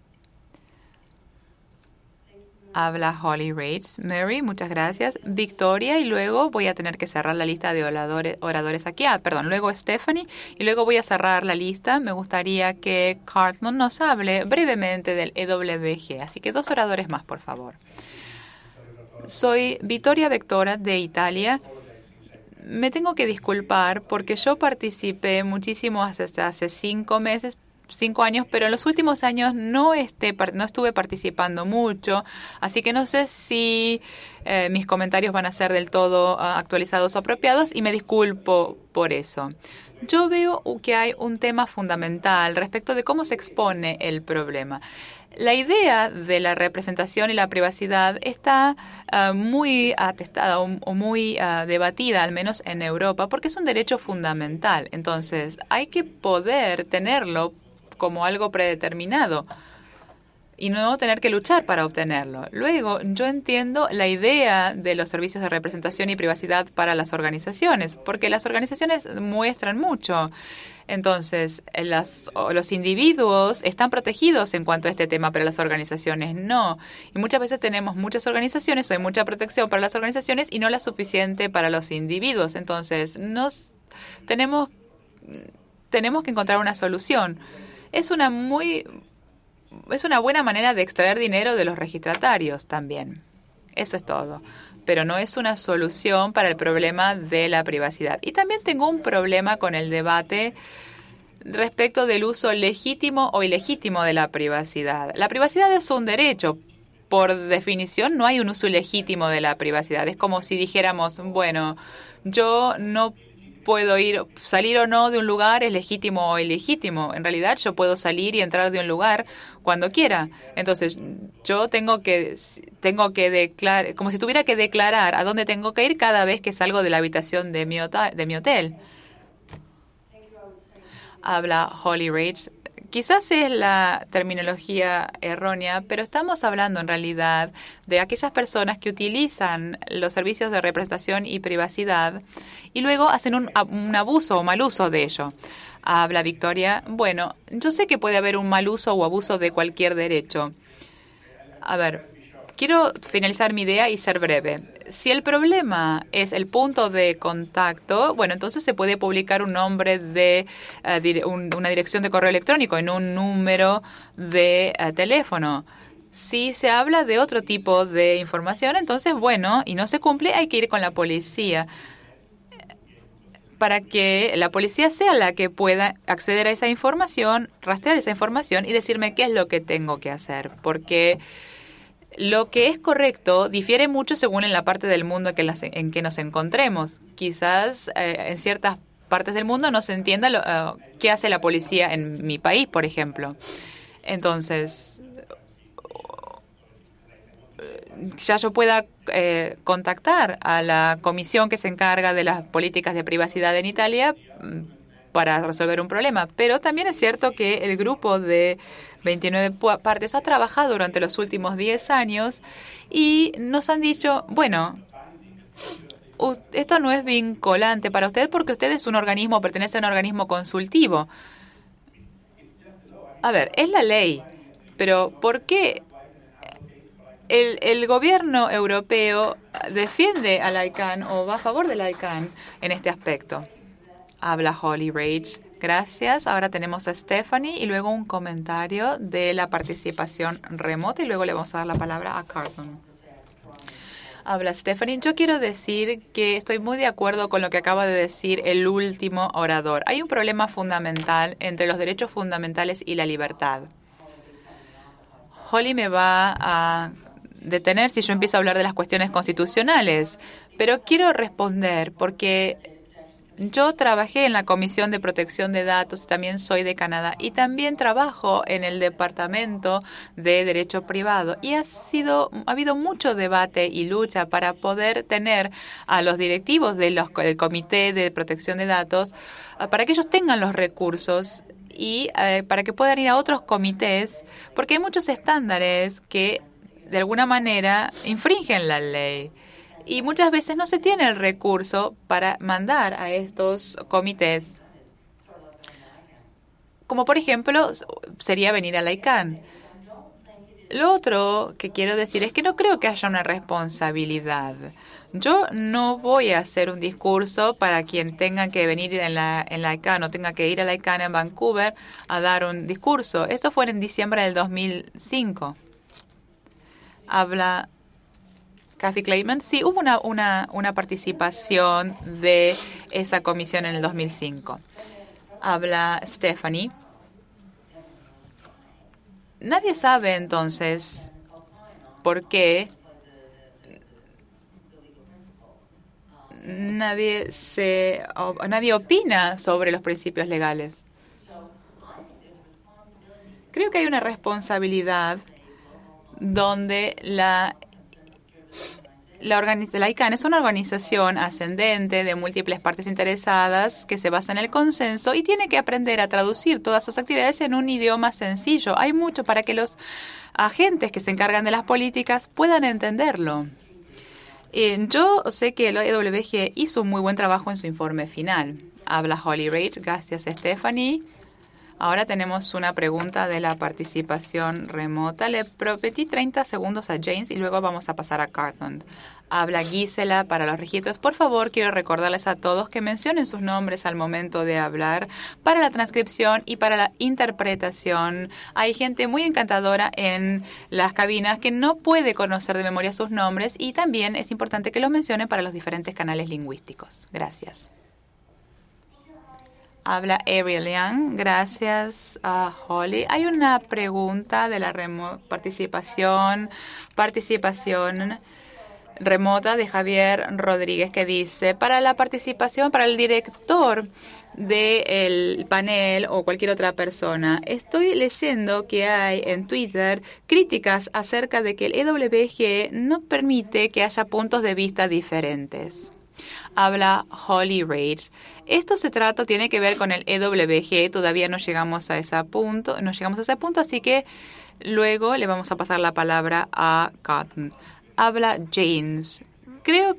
Habla Holly Rage. Mary, muchas gracias. Victoria, y luego voy a tener que cerrar la lista de oradores aquí. Luego Stephanie, y luego voy a cerrar la lista. Me gustaría que Cartman nos hable brevemente del EWG. Así que 2 oradores más, por favor. Soy Vittoria Vectora, de Italia. Me tengo que disculpar porque yo participé muchísimo hace 5 años, pero en los últimos años no estuve participando mucho, así que no sé si mis comentarios van a ser del todo actualizados o apropiados y me disculpo por eso. Yo veo que hay un tema fundamental respecto de cómo se expone el problema. La idea de la representación y la privacidad está muy atestada o muy debatida, al menos en Europa, porque es un derecho fundamental. Entonces, hay que poder tenerlo como algo predeterminado y no tener que luchar para obtenerlo. Luego, yo entiendo la idea de los servicios de representación y privacidad para las organizaciones, porque las organizaciones muestran mucho. Entonces, los individuos están protegidos en cuanto a este tema, pero las organizaciones no. Y muchas veces tenemos muchas organizaciones o hay mucha protección para las organizaciones y no la suficiente para los individuos. Entonces, tenemos que encontrar una solución. Es una buena manera de extraer dinero de los registratarios también. Eso es todo. Pero no es una solución para el problema de la privacidad. Y también tengo un problema con el debate respecto del uso legítimo o ilegítimo de la privacidad. La privacidad es un derecho. Por definición, no hay un uso ilegítimo de la privacidad. Es como si dijéramos, bueno, yo no puedo salir o no de un lugar, es legítimo o ilegítimo. En realidad, yo puedo salir y entrar de un lugar cuando quiera. Entonces, yo tengo que declarar, como si tuviera que declarar a dónde tengo que ir cada vez que salgo de la habitación de mi hotel. Habla Holly Rage. Quizás es la terminología errónea, pero estamos hablando en realidad de aquellas personas que utilizan los servicios de representación y privacidad y luego hacen un abuso o mal uso de ello. Habla Victoria. Bueno, yo sé que puede haber un mal uso o abuso de cualquier derecho. A ver, quiero finalizar mi idea y ser breve. Si el problema es el punto de contacto, bueno, entonces se puede publicar un nombre de una dirección de correo electrónico en un número de teléfono. Si se habla de otro tipo de información, entonces, bueno, y no se cumple, hay que ir con la policía para que la policía sea la que pueda acceder a esa información, rastrear esa información y decirme qué es lo que tengo que hacer, porque lo que es correcto difiere mucho según en la parte del mundo en que nos encontremos. Quizás en ciertas partes del mundo no se entienda qué hace la policía en mi país, por ejemplo. Entonces, ya yo pueda contactar a la comisión que se encarga de las políticas de privacidad en Italia para resolver un problema. Pero también es cierto que el grupo de 29 partes ha trabajado durante los últimos 10 años y nos han dicho, bueno, esto no es vinculante para usted porque usted es un organismo, pertenece a un organismo consultivo. A ver, es la ley, pero ¿por qué el gobierno europeo defiende a la ICANN o va a favor de la ICANN en este aspecto? Habla Holly Rage. Gracias. Ahora tenemos a Stephanie y luego un comentario de la participación remota y luego le vamos a dar la palabra a Carlton. Habla Stephanie. Yo quiero decir que estoy muy de acuerdo con lo que acaba de decir el último orador. Hay un problema fundamental entre los derechos fundamentales y la libertad. Holly me va a detener si yo empiezo a hablar de las cuestiones constitucionales, pero quiero responder porque yo trabajé en la Comisión de Protección de Datos, también soy de Canadá y también trabajo en el Departamento de Derecho Privado y ha habido mucho debate y lucha para poder tener a los directivos del Comité de Protección de Datos para que ellos tengan los recursos y para que puedan ir a otros comités, porque hay muchos estándares que de alguna manera infringen la ley. Y muchas veces no se tiene el recurso para mandar a estos comités. Como por ejemplo, sería venir a la ICANN. Lo otro que quiero decir es que no creo que haya una responsabilidad. Yo no voy a hacer un discurso para quien tenga que venir en la ICANN o tenga que ir a la ICANN en Vancouver a dar un discurso. Esto fue en diciembre del 2005. Habla Kathy Clayman. Sí, hubo una participación de esa comisión en el 2005. Habla Stephanie. Nadie sabe entonces por qué nadie opina sobre los principios legales. Creo que hay una responsabilidad donde la ICANN es una organización ascendente de múltiples partes interesadas que se basa en el consenso y tiene que aprender a traducir todas sus actividades en un idioma sencillo. Hay mucho para que los agentes que se encargan de las políticas puedan entenderlo. Yo sé que el EWG hizo un muy buen trabajo en su informe final. Habla Holly Rage. Gracias, Stephanie. Ahora tenemos una pregunta de la participación remota. Le prometí 30 segundos a James y luego vamos a pasar a Carlton. Habla Gisela para los registros. Por favor, quiero recordarles a todos que mencionen sus nombres al momento de hablar para la transcripción y para la interpretación. Hay gente muy encantadora en las cabinas que no puede conocer de memoria sus nombres y también es importante que los mencionen para los diferentes canales lingüísticos. Gracias. Habla Ariel Young. Gracias a Holly. Hay una pregunta de la participación remota de Javier Rodríguez que dice, para la participación, para el director del panel o cualquier otra persona, estoy leyendo que hay en Twitter críticas acerca de que el EWG no permite que haya puntos de vista diferentes. Habla Holly Rage. Esto tiene que ver con el EWG, todavía no llegamos a ese punto, así que luego le vamos a pasar la palabra a Cotton. Habla James. Creo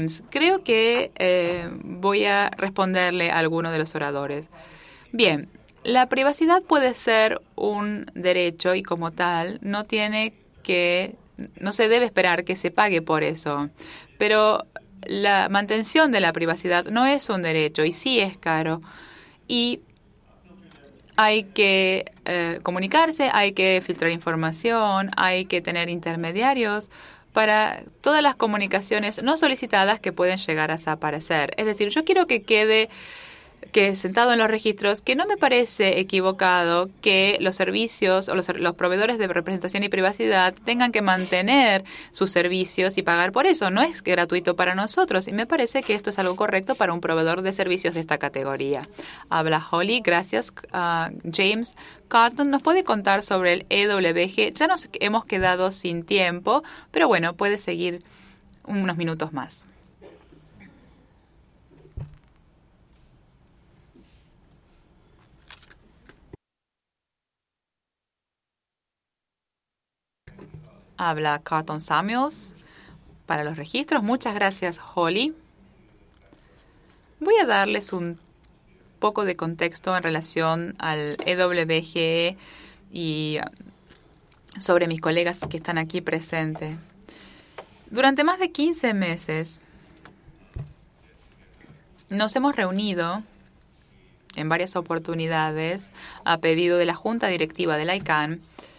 que voy a responderle a alguno de los oradores. Bien, la privacidad puede ser un derecho y como tal no se debe esperar que se pague por eso, pero la mantención de la privacidad no es un derecho y sí es caro. Y hay que comunicarse, hay que filtrar información, hay que tener intermediarios para todas las comunicaciones no solicitadas que pueden llegar a desaparecer. Es decir, yo quiero que quede que sentado en los registros, que no me parece equivocado que los servicios o los proveedores de representación y privacidad tengan que mantener sus servicios y pagar por eso. No es gratuito para nosotros y me parece que esto es algo correcto para un proveedor de servicios de esta categoría. Habla Holly, gracias. James Carlton nos puede contar sobre el EWG. Ya nos hemos quedado sin tiempo, pero bueno, puede seguir unos minutos más. Habla Carlton Samuels para los registros. Muchas gracias, Holly. Voy a darles un poco de contexto en relación al EWG y sobre mis colegas que están aquí presentes. Durante más de 15 meses nos hemos reunido en varias oportunidades a pedido de la Junta Directiva de la ICANN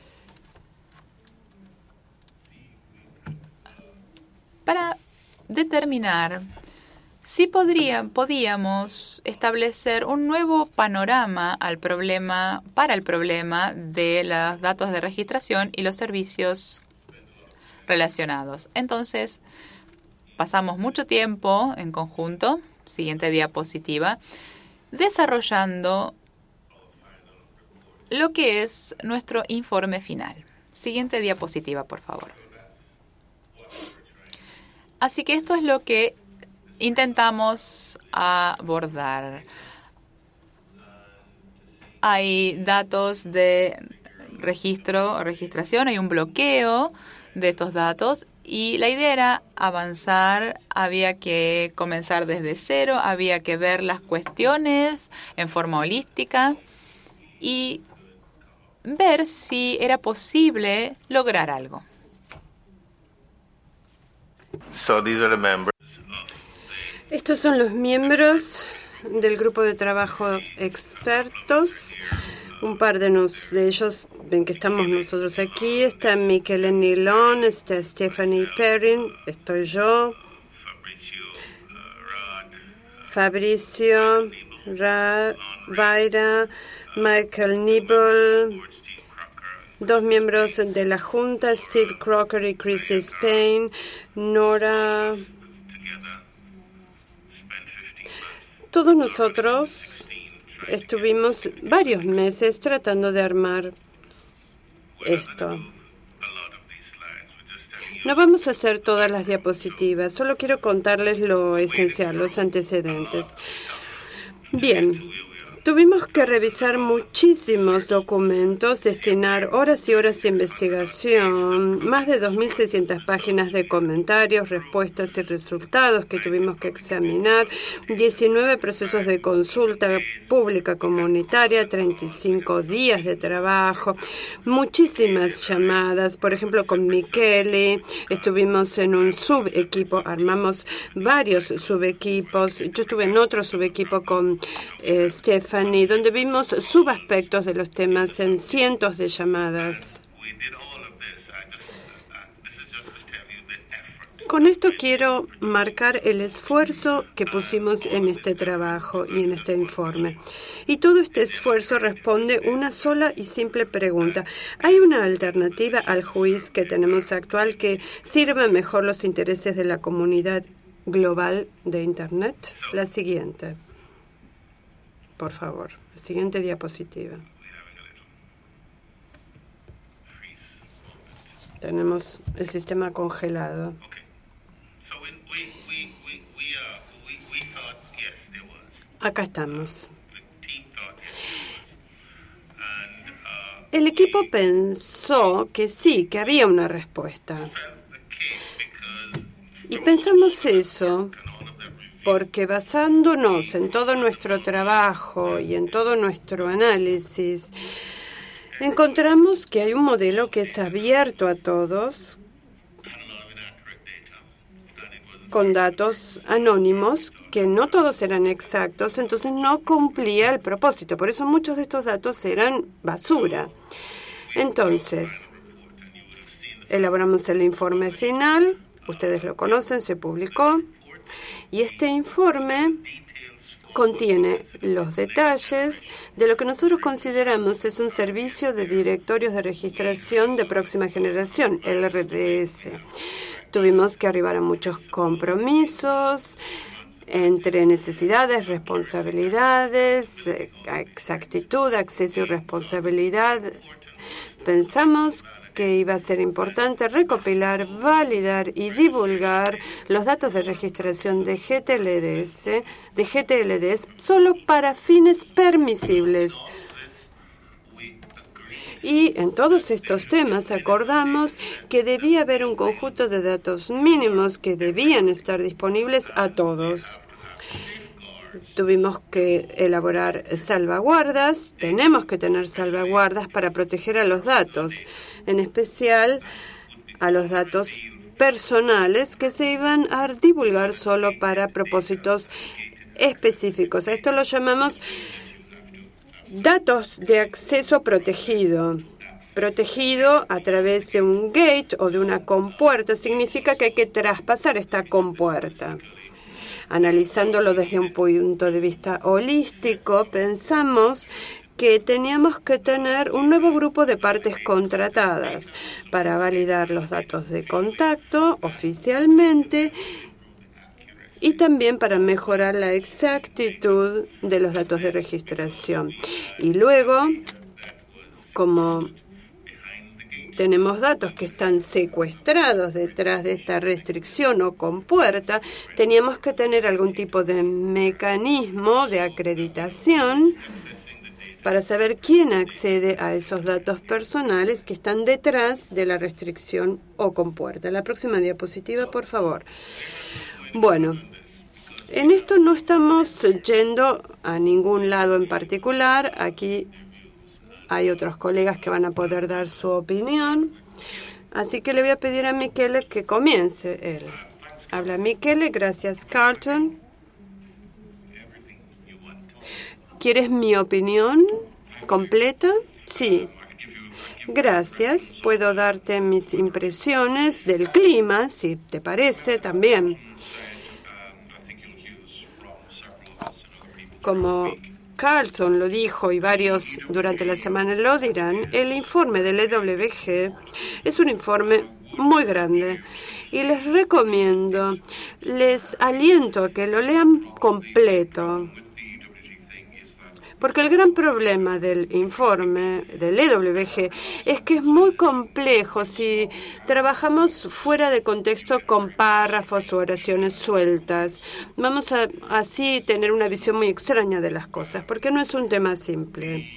para determinar si podíamos establecer un nuevo panorama para el problema de los datos de registración y los servicios relacionados. Entonces, pasamos mucho tiempo en conjunto, siguiente diapositiva, desarrollando lo que es nuestro informe final. Siguiente diapositiva, por favor. Así que esto es lo que intentamos abordar. Hay datos de registro o registración, hay un bloqueo de estos datos y la idea era avanzar, había que comenzar desde cero, había que ver las cuestiones en forma holística y ver si era posible lograr algo. So these are the members. Estos son los miembros del grupo de trabajo expertos. Un par de ellos, ven que estamos nosotros aquí. Está Michele Nilon, está Stephanie Perrin, estoy yo. Fabricio, Vaira, Michael Nibble. Dos miembros de la Junta, Steve Crocker y Chrissy Spain, Nora. Todos nosotros estuvimos varios meses tratando de armar esto. No vamos a hacer todas las diapositivas, solo quiero contarles lo esencial, los antecedentes. Bien. Tuvimos que revisar muchísimos documentos, destinar horas y horas de investigación, más de 2.600 páginas de comentarios, respuestas y resultados que tuvimos que examinar, 19 procesos de consulta pública comunitaria, 35 días de trabajo, muchísimas llamadas, por ejemplo con Michele, estuvimos en un subequipo, armamos varios subequipos, yo estuve en otro subequipo con Stephanie, donde vimos subaspectos de los temas en cientos de llamadas. Con esto quiero marcar el esfuerzo que pusimos en este trabajo y en este informe. Y todo este esfuerzo responde una sola y simple pregunta. ¿Hay una alternativa al juicio que tenemos actual que sirva mejor los intereses de la comunidad global de Internet? La siguiente. Por favor, siguiente diapositiva. Tenemos el sistema congelado. Acá estamos. El equipo pensó que sí, que había una respuesta. Y pensamos eso porque basándonos en todo nuestro trabajo y en todo nuestro análisis, encontramos que hay un modelo que es abierto a todos, con datos anónimos, que no todos eran exactos, entonces no cumplía el propósito. Por eso muchos de estos datos eran basura. Entonces, elaboramos el informe final, ustedes lo conocen, se publicó. Y este informe contiene los detalles de lo que nosotros consideramos es un servicio de directorios de registración de próxima generación, el RDS. Tuvimos que arribar a muchos compromisos entre necesidades, responsabilidades, exactitud, acceso y responsabilidad. Pensamos que iba a ser importante recopilar, validar y divulgar los datos de registración de GTLDs solo para fines permisibles. Y en todos estos temas acordamos que debía haber un conjunto de datos mínimos que debían estar disponibles a todos. Tuvimos que elaborar salvaguardas, tenemos que tener salvaguardas para proteger a los datos, en especial a los datos personales que se iban a divulgar solo para propósitos específicos. A esto lo llamamos datos de acceso protegido. Protegido a través de un gate o de una compuerta significa que hay que traspasar esta compuerta. Analizándolo desde un punto de vista holístico, pensamos que teníamos que tener un nuevo grupo de partes contratadas para validar los datos de contacto oficialmente y también para mejorar la exactitud de los datos de registración. Y luego, como tenemos datos que están secuestrados detrás de esta restricción o compuerta, teníamos que tener algún tipo de mecanismo de acreditación para saber quién accede a esos datos personales que están detrás de la restricción o compuerta. La próxima diapositiva, por favor. Bueno, en esto no estamos yendo a ningún lado en particular. Aquí hay otros colegas que van a poder dar su opinión. Así que le voy a pedir a Michele que comience él. Habla Michele, gracias Carlton. ¿Quieres mi opinión completa? Sí. Gracias. Puedo darte mis impresiones del clima, si te parece, también. Como Carlton lo dijo y varios durante la semana lo dirán, el informe del EWG es un informe muy grande y les recomiendo, les aliento a que lo lean completo. Porque el gran problema del informe del EWG es que es muy complejo si trabajamos fuera de contexto con párrafos o oraciones sueltas. Vamos a así tener una visión muy extraña de las cosas, porque no es un tema simple.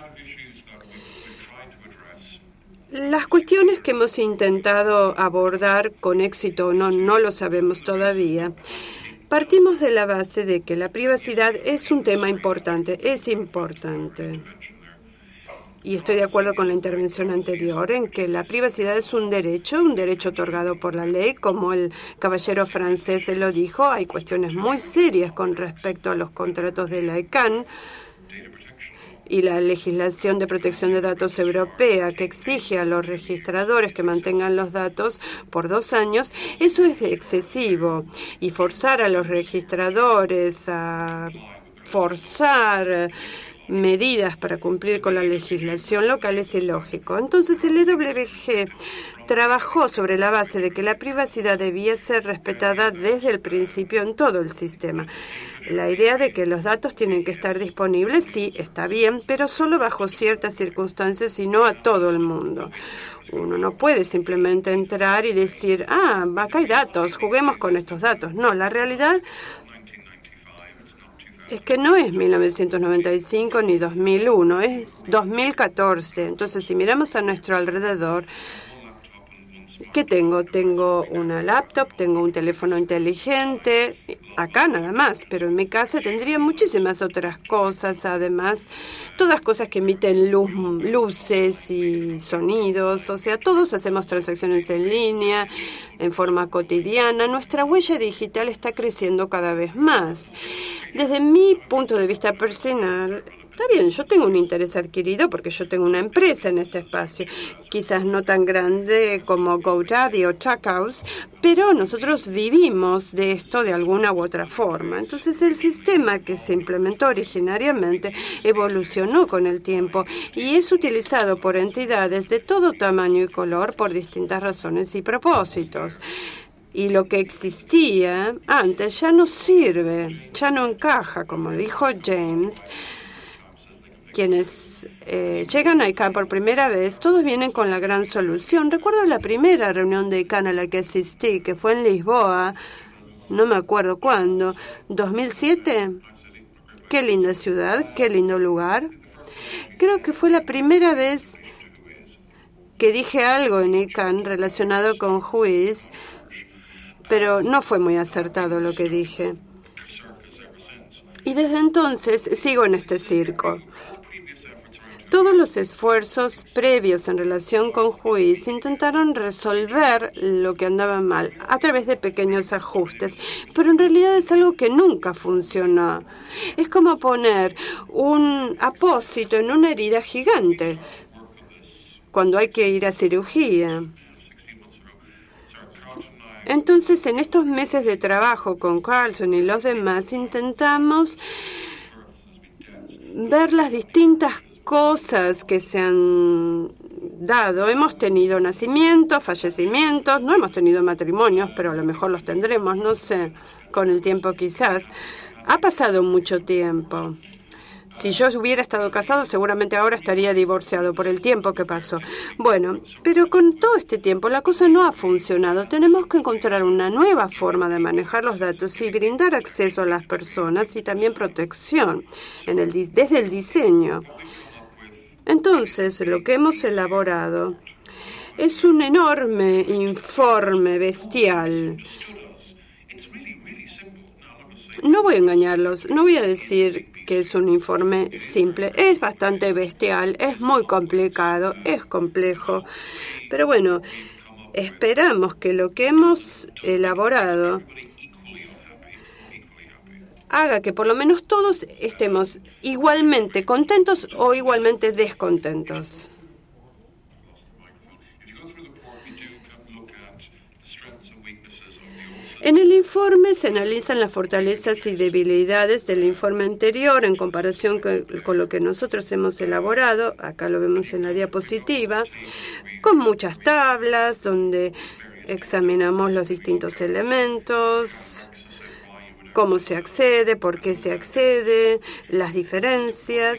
Las cuestiones que hemos intentado abordar con éxito o no lo sabemos todavía. Partimos de la base de que la privacidad es un tema importante, es importante. Y estoy de acuerdo con la intervención anterior en que la privacidad es un derecho otorgado por la ley, como el caballero francés se lo dijo. Hay cuestiones muy serias con respecto a los contratos de la ECAN y la legislación de protección de datos europea que exige a los registradores que mantengan los datos por 2 años, eso es excesivo. Y forzar a los registradores a forzar medidas para cumplir con la legislación local es ilógico. Entonces el EWG trabajó sobre la base de que la privacidad debía ser respetada desde el principio en todo el sistema. La idea de que los datos tienen que estar disponibles, sí, está bien, pero solo bajo ciertas circunstancias y no a todo el mundo. Uno no puede simplemente entrar y decir, acá hay datos, juguemos con estos datos. No, la realidad es que no es 1995 ni 2001, es 2014. Entonces, si miramos a nuestro alrededor, ¿qué tengo? Tengo una laptop, tengo un teléfono inteligente, acá nada más, pero en mi casa tendría muchísimas otras cosas, además, todas cosas que emiten luces y sonidos, o sea, todos hacemos transacciones en línea, en forma cotidiana. Nuestra huella digital está creciendo cada vez más. Desde mi punto de vista personal, Está bien, yo tengo un interés adquirido porque yo tengo una empresa en este espacio, quizás no tan grande como GoDaddy o Trackhouse, pero nosotros vivimos de esto de alguna u otra forma. Entonces el sistema que se implementó originariamente evolucionó con el tiempo y es utilizado por entidades de todo tamaño y color por distintas razones y propósitos. Y lo que existía antes ya no sirve, ya no encaja, como dijo James. Quienes llegan a ICANN por primera vez, todos vienen con la gran solución. Recuerdo la primera reunión de ICANN a la que asistí, que fue en Lisboa, no me acuerdo cuándo, 2007. Qué linda ciudad, qué lindo lugar. Creo que fue la primera vez que dije algo en ICANN relacionado con Whois, pero no fue muy acertado lo que dije. Y desde entonces sigo en este circo. Todos los esfuerzos previos en relación con Whois intentaron resolver lo que andaba mal a través de pequeños ajustes, pero en realidad es algo que nunca funcionó. Es como poner un apósito en una herida gigante cuando hay que ir a cirugía. Entonces, en estos meses de trabajo con Carlson y los demás, intentamos ver las distintas cosas que se han dado. Hemos tenido nacimientos, fallecimientos, no hemos tenido matrimonios, pero a lo mejor los tendremos, no sé, con el tiempo quizás. Ha pasado mucho tiempo. Si yo hubiera estado casado, seguramente ahora estaría divorciado por el tiempo que pasó. Bueno, pero con todo este tiempo la cosa no ha funcionado. Tenemos que encontrar una nueva forma de manejar los datos y brindar acceso a las personas y también protección desde el diseño. Entonces, lo que hemos elaborado es un enorme informe bestial. No voy a engañarlos, no voy a decir que es un informe simple. Es bastante bestial, es muy complicado, es complejo. Pero bueno, esperamos que lo que hemos elaborado haga que por lo menos todos estemos igualmente contentos o igualmente descontentos. En el informe se analizan las fortalezas y debilidades del informe anterior en comparación con lo que nosotros hemos elaborado. Acá lo vemos en la diapositiva, con muchas tablas donde examinamos los distintos elementos, cómo se accede, por qué se accede, las diferencias.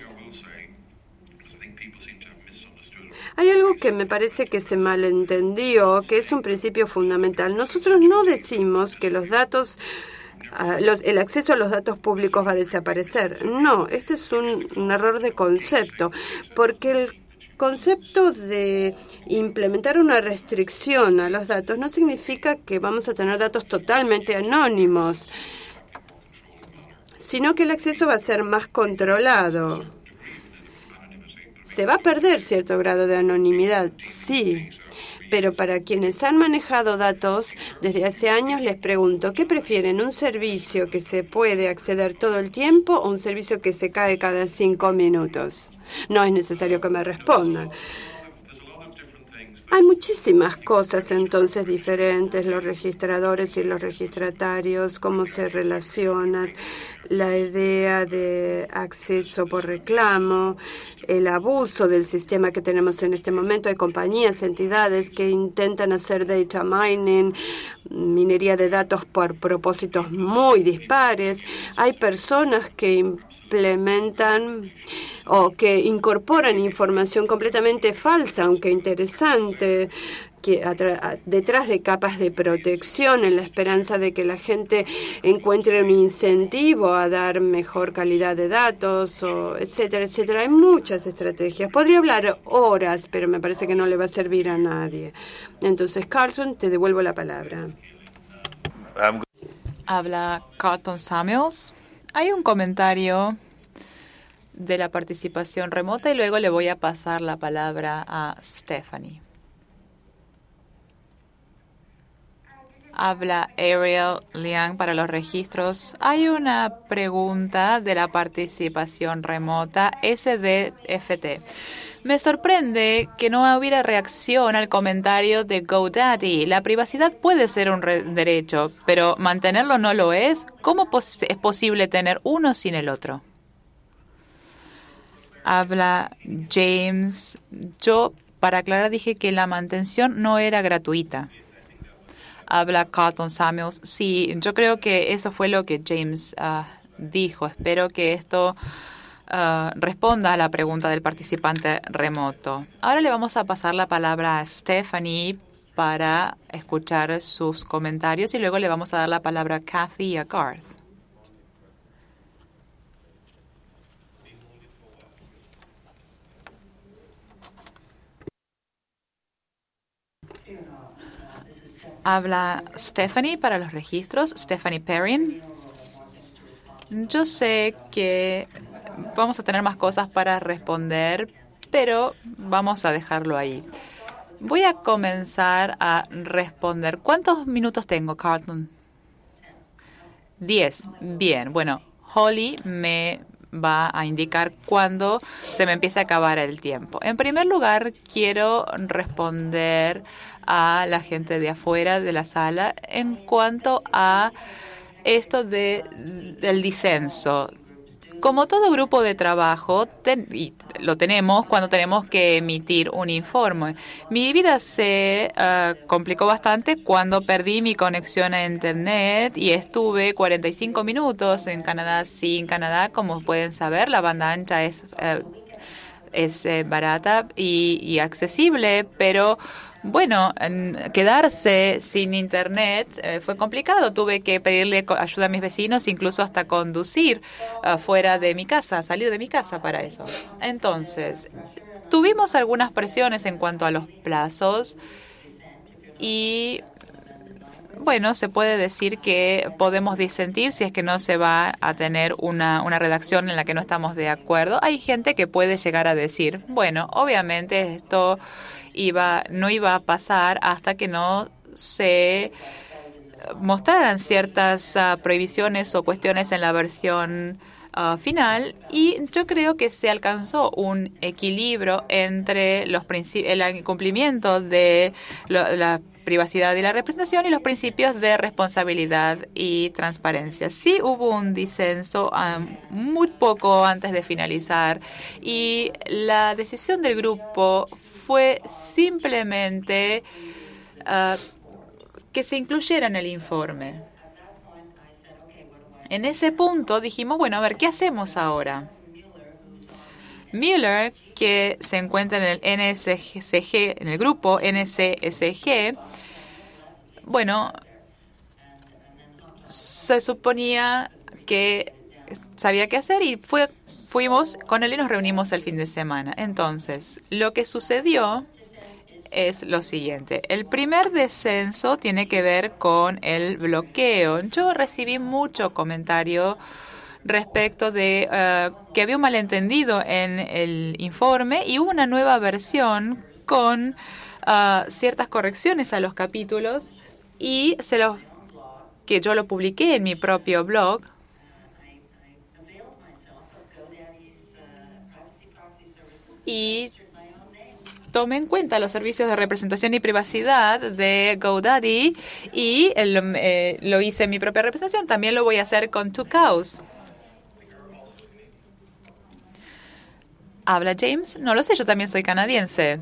Hay algo que me parece que se malentendió, que es un principio fundamental. Nosotros no decimos que los datos, el acceso a los datos públicos va a desaparecer. No, este es un error de concepto, porque el concepto de implementar una restricción a los datos no significa que vamos a tener datos totalmente anónimos, sino que el acceso va a ser más controlado. Se va a perder cierto grado de anonimidad, sí, pero para quienes han manejado datos desde hace años les pregunto, ¿qué prefieren? ¿Un servicio que se puede acceder todo el tiempo o un servicio que se cae cada 5 minutos? No es necesario que me respondan. Hay muchísimas cosas entonces diferentes, los registradores y los registratarios, cómo se relacionan, la idea de acceso por reclamo, el abuso del sistema que tenemos en este momento. Hay compañías, entidades que intentan hacer data mining, minería de datos por propósitos muy dispares. Hay personas que implementan o que incorporan información completamente falsa, aunque interesante, que detrás de capas de protección en la esperanza de que la gente encuentre un incentivo a dar mejor calidad de datos, o etcétera, etcétera. Hay muchas estrategias. Podría hablar horas, pero me parece que no le va a servir a nadie. Entonces, Carlson, te devuelvo la palabra. Habla Carlton Samuels. Hay un comentario de la participación remota y luego le voy a pasar la palabra a Stephanie. Habla Ariel Liang para los registros. Hay una pregunta de la participación remota SDFT. Me sorprende que no hubiera reacción al comentario de GoDaddy. La privacidad puede ser un derecho, pero mantenerlo no lo es. ¿Cómo es posible tener uno sin el otro? Habla James. Yo, para aclarar, dije que la mantención no era gratuita. Habla Carlton Samuels. Sí, yo creo que eso fue lo que James dijo. Espero que esto responda a la pregunta del participante remoto. Ahora le vamos a pasar la palabra a Stephanie para escuchar sus comentarios y luego le vamos a dar la palabra a Kathy y a Garth. Habla Stephanie para los registros, Stephanie Perrin. Yo sé que vamos a tener más cosas para responder, pero vamos a dejarlo ahí. Voy a comenzar a responder. ¿Cuántos minutos tengo, Carlton? 10. Bien, bueno, Holly me va a indicar cuándo se me empieza a acabar el tiempo. En primer lugar, quiero responder a la gente de afuera de la sala en cuanto a esto del disenso. Como todo grupo de trabajo, y lo tenemos cuando tenemos que emitir un informe. Mi vida se complicó bastante cuando perdí mi conexión a Internet y estuve 45 minutos en Canadá. Sí, en Canadá, como pueden saber, la banda ancha es barata y accesible, pero bueno, quedarse sin Internet fue complicado. Tuve que pedirle ayuda a mis vecinos, incluso hasta conducir fuera de mi casa, salir de mi casa para eso. Entonces, tuvimos algunas presiones en cuanto a los plazos y, bueno, se puede decir que podemos disentir si es que no se va a tener una redacción en la que no estamos de acuerdo. Hay gente que puede llegar a decir, bueno, obviamente esto no iba a pasar hasta que no se mostraran ciertas prohibiciones o cuestiones en la versión final, y yo creo que se alcanzó un equilibrio entre el cumplimiento de la privacidad y la representación y los principios de responsabilidad y transparencia. Sí hubo un disenso muy poco antes de finalizar y la decisión del grupo fue simplemente que se incluyera en el informe. En ese punto dijimos, bueno, a ver, ¿qué hacemos ahora? Mueller, que se encuentra en el NSCG, en el grupo NCSG, bueno, se suponía que sabía qué hacer y fuimos con él y nos reunimos el fin de semana. Entonces, lo que sucedió es lo siguiente. El primer descenso tiene que ver con el bloqueo. Yo recibí mucho comentario respecto de que había un malentendido en el informe y hubo una nueva versión con ciertas correcciones a los capítulos y que yo lo publiqué en mi propio blog. Y tomé en cuenta los servicios de representación y privacidad de GoDaddy y lo hice en mi propia representación. También lo voy a hacer con Two Cows. ¿Habla James? No lo sé, yo también soy canadiense.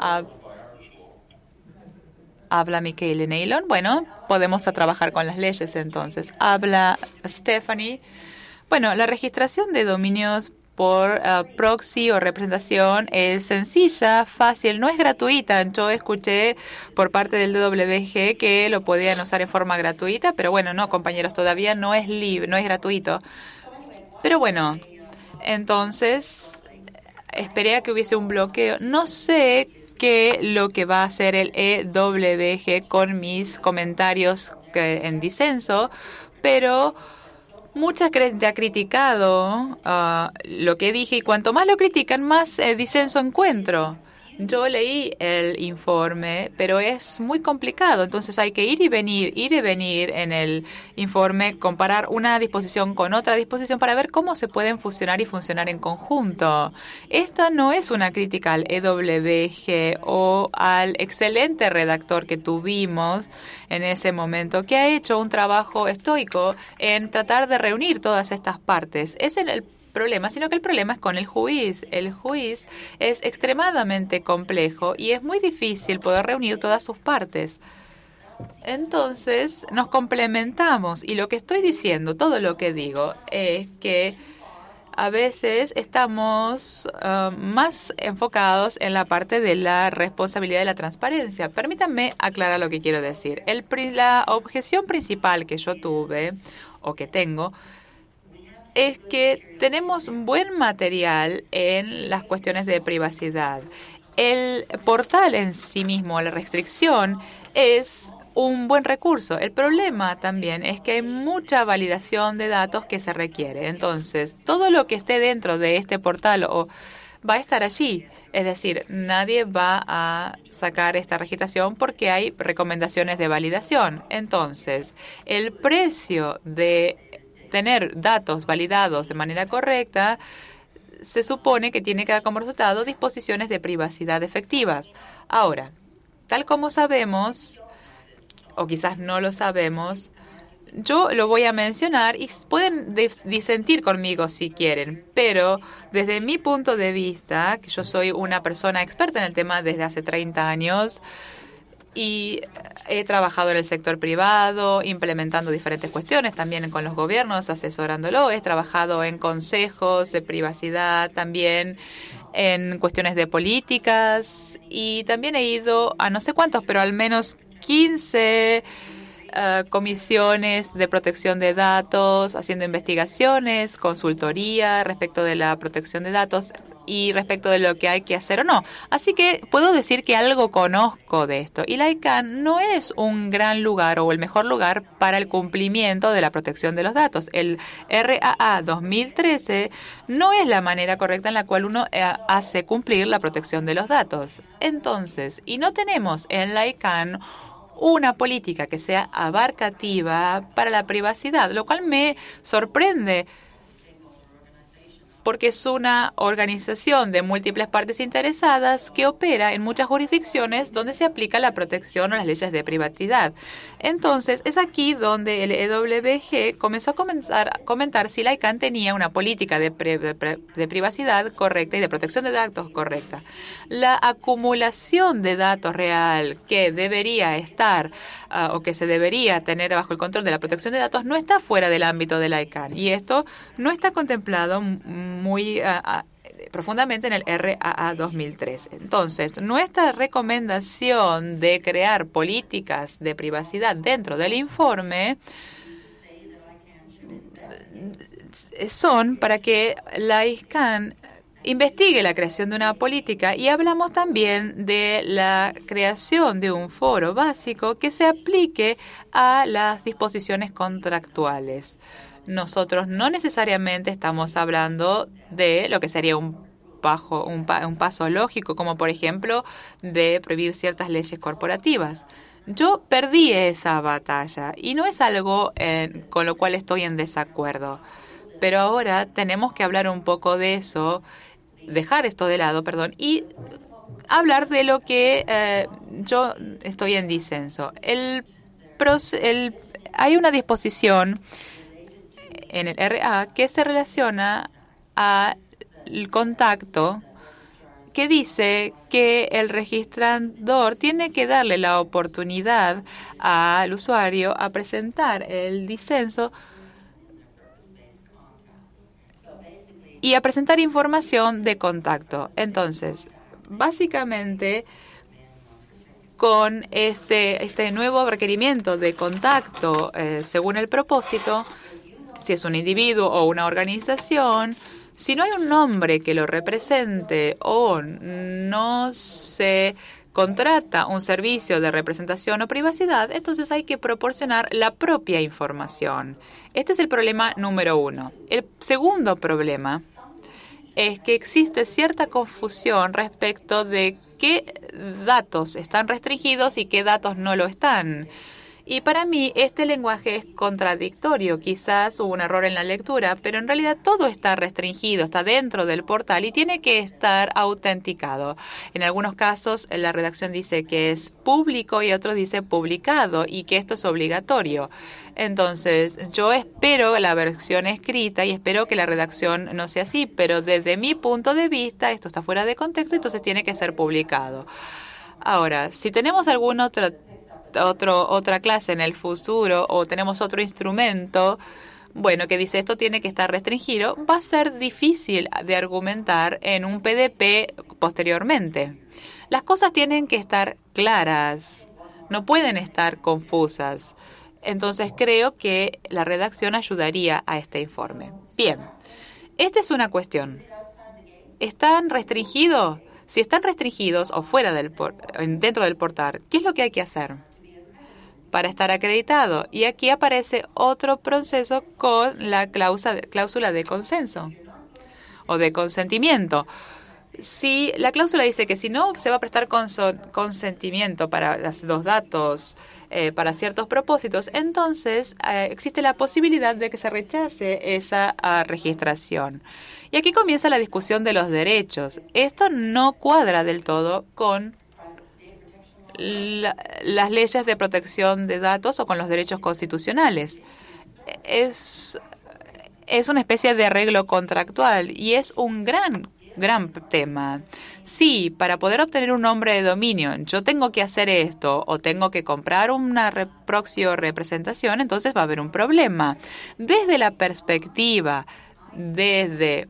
¿Habla Michaela Naylon? Bueno, podemos trabajar con las leyes entonces. ¿Habla Stephanie? Bueno, la registración de dominios por proxy o representación es sencilla, fácil, no es gratuita. Yo escuché por parte del DWG que lo podían usar en forma gratuita, pero bueno, no, compañeros, todavía no es libre, no es gratuito. Pero bueno, entonces esperé a que hubiese un bloqueo. No sé qué lo que va a hacer el EWG con mis comentarios en disenso, pero mucha gente ha criticado lo que dije y cuanto más lo critican, más disenso encuentro. Yo leí el informe, pero es muy complicado, entonces hay que ir y venir en el informe, comparar una disposición con otra disposición para ver cómo se pueden fusionar y funcionar en conjunto. Esta no es una crítica al EWG o al excelente redactor que tuvimos en ese momento, que ha hecho un trabajo estoico en tratar de reunir todas estas partes. Es el problema, sino que el problema es con el juiz. El juiz es extremadamente complejo y es muy difícil poder reunir todas sus partes. Entonces, nos complementamos y lo que estoy diciendo, todo lo que digo, es que a veces estamos más enfocados en la parte de la responsabilidad de la transparencia. Permítanme aclarar lo que quiero decir. La objeción principal que yo tuve o que tengo es que tenemos un buen material en las cuestiones de privacidad. El portal en sí mismo, la restricción, es un buen recurso. El problema también es que hay mucha validación de datos que se requiere. Entonces, todo lo que esté dentro de este portal va a estar allí. Es decir, nadie va a sacar esta registración porque hay recomendaciones de validación. Entonces, el precio de tener datos validados de manera correcta se supone que tiene que dar como resultado disposiciones de privacidad efectivas. Ahora, tal como sabemos, o quizás no lo sabemos, yo lo voy a mencionar y pueden disentir conmigo si quieren, pero desde mi punto de vista, que yo soy una persona experta en el tema desde hace 30 años, y he trabajado en el sector privado, implementando diferentes cuestiones, también con los gobiernos, asesorándolo. He trabajado en consejos de privacidad, también en cuestiones de políticas y también he ido a no sé cuántos, pero al menos 15 comisiones de protección de datos, haciendo investigaciones, consultoría respecto de la protección de datos y respecto de lo que hay que hacer o no. Así que puedo decir que algo conozco de esto. Y la ICANN no es un gran lugar o el mejor lugar para el cumplimiento de la protección de los datos. El RAA 2013 no es la manera correcta en la cual uno hace cumplir la protección de los datos. Entonces, y no tenemos en la ICANN una política que sea abarcativa para la privacidad, lo cual me sorprende porque es una organización de múltiples partes interesadas que opera en muchas jurisdicciones donde se aplica la protección o las leyes de privacidad. Entonces, es aquí donde el EWG comenzó a comentar si la ICANN tenía una política de privacidad correcta y de protección de datos correcta. La acumulación de datos real que debería estar o que se debería tener bajo el control de la protección de datos no está fuera del ámbito de la ICANN y esto no está contemplado muy profundamente en el RAA 2003. Entonces, nuestra recomendación de crear políticas de privacidad dentro del informe son para que la ICANN investigue la creación de una política y hablamos también de la creación de un foro básico que se aplique a las disposiciones contractuales. Nosotros no necesariamente estamos hablando de lo que sería un paso lógico, como por ejemplo de prohibir ciertas leyes corporativas. Yo perdí esa batalla y no es algo con lo cual estoy en desacuerdo. Pero ahora tenemos que hablar un poco de eso, dejar esto de lado, y hablar de lo que yo estoy en disenso. Hay una disposición en el RA que se relaciona al contacto que dice que el registrador tiene que darle la oportunidad al usuario a presentar el disenso y a presentar información de contacto. Entonces, básicamente, con este nuevo requerimiento de contacto, según el propósito, si es un individuo o una organización, si no hay un nombre que lo represente o no se contrata un servicio de representación o privacidad, entonces hay que proporcionar la propia información. Este es el problema número 1. El segundo problema es que existe cierta confusión respecto de qué datos están restringidos y qué datos no lo están. Y para mí este lenguaje es contradictorio. Quizás hubo un error en la lectura, pero en realidad todo está restringido, está dentro del portal y tiene que estar autenticado. En algunos casos la redacción dice que es público y otros dice publicado y que esto es obligatorio. Entonces, yo espero la versión escrita y espero que la redacción no sea así, pero desde mi punto de vista esto está fuera de contexto, entonces tiene que ser publicado. Ahora, si tenemos alguna otra clase en el futuro o tenemos otro instrumento, bueno, que dice esto tiene que estar restringido, va a ser difícil de argumentar en un PDP posteriormente. Las cosas tienen que estar claras, no pueden estar confusas. Entonces creo que la redacción ayudaría a este informe. Bien, esta es una cuestión. ¿Están restringidos? Si están restringidos o fuera dentro del portal, ¿qué es lo que hay que hacer para estar acreditado? Y aquí aparece otro proceso con la cláusula de consenso o de consentimiento. Si la cláusula dice que si no se va a prestar consentimiento para los datos para ciertos propósitos, entonces existe la posibilidad de que se rechace esa registración. Y aquí comienza la discusión de los derechos. Esto no cuadra del todo con las leyes de protección de datos o con los derechos constitucionales. Es una especie de arreglo contractual y es un gran tema. Sí, para poder obtener un nombre de dominio, yo tengo que hacer esto o tengo que comprar una proxy o representación, entonces va a haber un problema. Desde la perspectiva, desde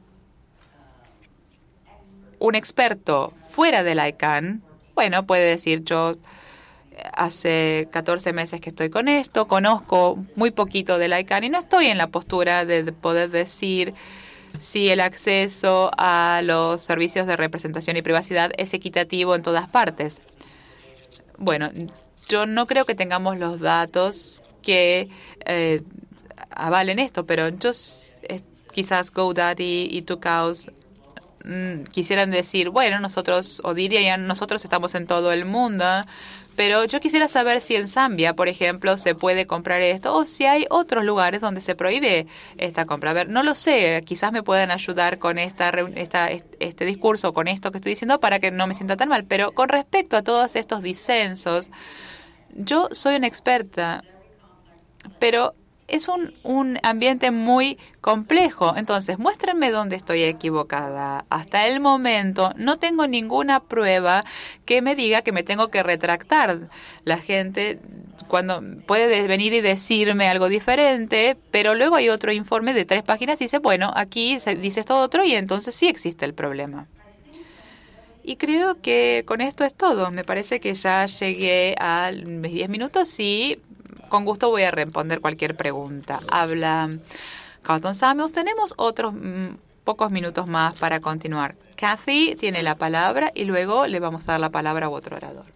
un experto fuera del ICANN, bueno, puede decir yo hace 14 meses que estoy con esto, conozco muy poquito del ICANN y no estoy en la postura de poder decir si el acceso a los servicios de representación y privacidad es equitativo en todas partes. Bueno, yo no creo que tengamos los datos que avalen esto, pero quizás GoDaddy y Tucows quisieran decir, bueno, nosotros, o dirían, nosotros estamos en todo el mundo, pero yo quisiera saber si en Zambia, por ejemplo, se puede comprar esto o si hay otros lugares donde se prohíbe esta compra. A ver, no lo sé, quizás me puedan ayudar con este discurso, con esto que estoy diciendo para que no me sienta tan mal, pero con respecto a todos estos disensos, yo soy una experta, pero es un ambiente muy complejo. Entonces, muéstrenme dónde estoy equivocada. Hasta el momento no tengo ninguna prueba que me diga que me tengo que retractar. La gente cuando puede venir y decirme algo diferente, pero luego hay otro informe de 3 páginas y dice, bueno, aquí se dice esto otro y entonces sí existe el problema. Y creo que con esto es todo. Me parece que ya llegué a mis 10 minutos y con gusto voy a responder cualquier pregunta. Habla Carlton Samuels. Tenemos otros pocos minutos más para continuar. Kathy tiene la palabra y luego le vamos a dar la palabra a otro orador.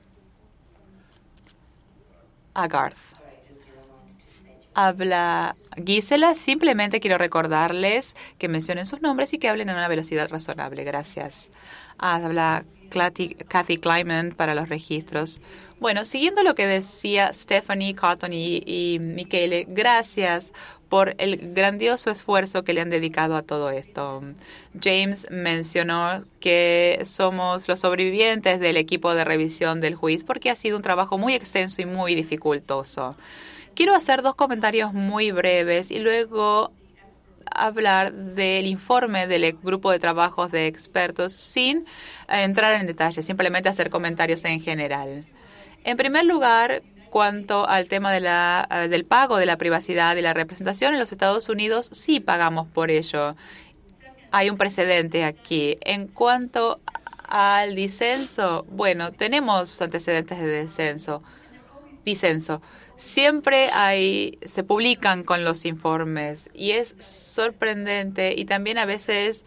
A Garth. Habla Gisela. Simplemente quiero recordarles que mencionen sus nombres y que hablen a una velocidad razonable. Gracias. Habla Kathy Kleiman para los registros. Bueno, siguiendo lo que decía Stephanie, Cotton y Michele, gracias por el grandioso esfuerzo que le han dedicado a todo esto. James mencionó que somos los sobrevivientes del equipo de revisión del juicio porque ha sido un trabajo muy extenso y muy dificultoso. Quiero hacer 2 comentarios muy breves y luego hablar del informe del grupo de trabajos de expertos sin entrar en detalle, simplemente hacer comentarios en general. En primer lugar, cuanto al tema del pago de la privacidad y la representación en los Estados Unidos, sí pagamos por ello. Hay un precedente aquí. En cuanto al disenso, bueno, tenemos antecedentes de disenso. Siempre se publican con los informes y es sorprendente y también a veces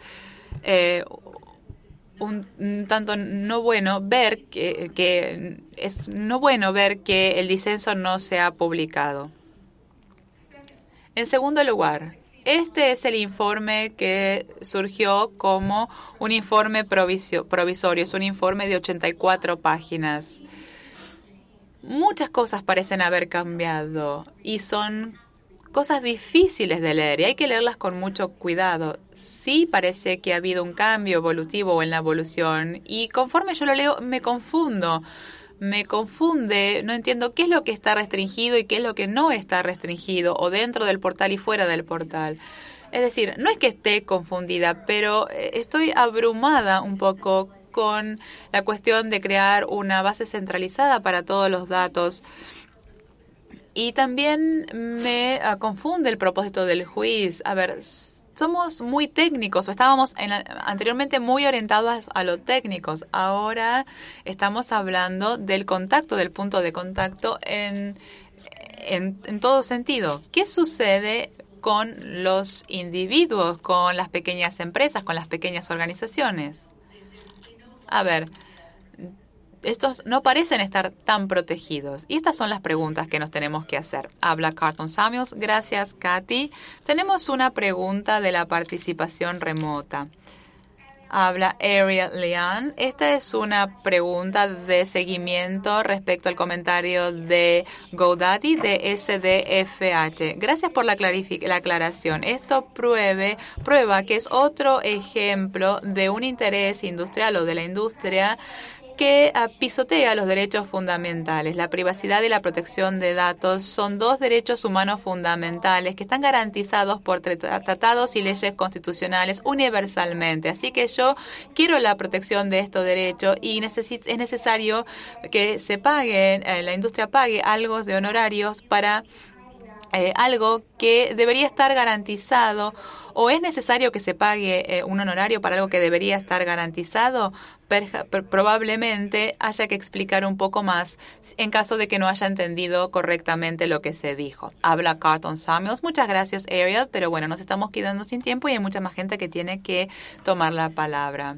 un tanto no bueno ver que es no bueno ver que el disenso no se ha publicado. En segundo lugar, Este es el informe que surgió como un informe provisorio. Es un informe de 84 páginas. Muchas cosas parecen haber cambiado y son cosas difíciles de leer y hay que leerlas con mucho cuidado. Sí parece que ha habido un cambio evolutivo en la evolución y conforme yo lo leo me confundo. Me confunde, no entiendo qué es lo que está restringido y qué es lo que no está restringido, o dentro del portal y fuera del portal. Es decir, no es que esté confundida, pero estoy abrumada un poco con la cuestión de crear una base centralizada para todos los datos. Y también me confunde el propósito del juicio. A ver, somos muy técnicos, o estábamos anteriormente muy orientados a lo técnicos. Ahora estamos hablando del contacto, del punto de contacto en todo sentido. ¿Qué sucede con los individuos, con las pequeñas empresas, con las pequeñas organizaciones? A ver, estos no parecen estar tan protegidos. Y estas son las preguntas que nos tenemos que hacer. Habla Carlton Samuels. Gracias, Katy. Tenemos una pregunta de la participación remota. Habla Ariel Leon. Esta es una pregunta de seguimiento respecto al comentario de GoDaddy de SDFH. Gracias por la aclaración. Esto prueba que es otro ejemplo de un interés industrial o de la industria que pisotea los derechos fundamentales. La privacidad y la protección de datos son dos derechos humanos fundamentales que están garantizados por tratados y leyes constitucionales universalmente. Así que yo quiero la protección de estos derechos y es necesario que se pague, la industria pague algo de honorarios para algo que debería estar garantizado, o es necesario que se pague un honorario para algo que debería estar garantizado. Probablemente haya que explicar un poco más en caso de que no haya entendido correctamente lo que se dijo. Habla Carlton Samuels. Muchas gracias, Ariel, pero bueno, nos estamos quedando sin tiempo y hay mucha más gente que tiene que tomar la palabra.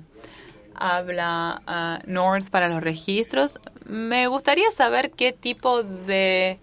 Habla North para los registros. Me gustaría saber qué tipo de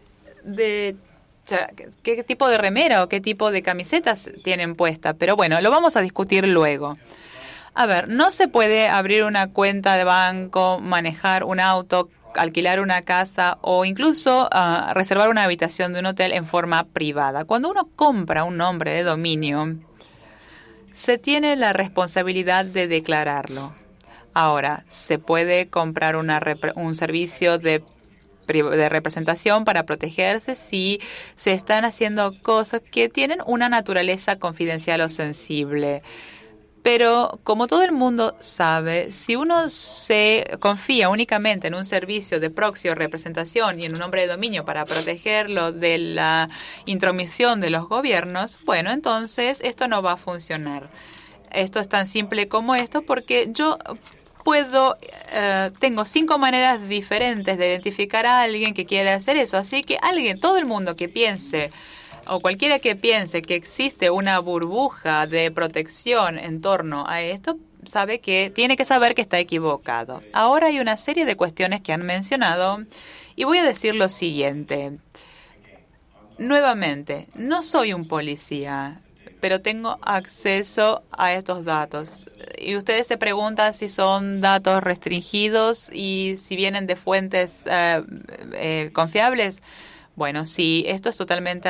qué tipo de remera o qué tipo de camisetas tienen puesta. Pero bueno, lo vamos a discutir luego. A ver, no se puede abrir una cuenta de banco, manejar un auto, alquilar una casa o incluso reservar una habitación de un hotel en forma privada. Cuando uno compra un nombre de dominio, se tiene la responsabilidad de declararlo. Ahora, se puede comprar un servicio de representación para protegerse si se están haciendo cosas que tienen una naturaleza confidencial o sensible. Pero como todo el mundo sabe, si uno se confía únicamente en un servicio de proxy o representación y en un nombre de dominio para protegerlo de la intromisión de los gobiernos, bueno, entonces esto no va a funcionar. Esto es tan simple como esto porque yo tengo 5 maneras diferentes de identificar a alguien que quiere hacer eso. Así que todo el mundo que piense, o cualquiera que piense que existe una burbuja de protección en torno a esto, tiene que saber que está equivocado. Ahora hay una serie de cuestiones que han mencionado y voy a decir lo siguiente. Nuevamente, no soy un policía, pero tengo acceso a estos datos. Y ustedes se preguntan si son datos restringidos y si vienen de fuentes confiables. Bueno, sí, esto es totalmente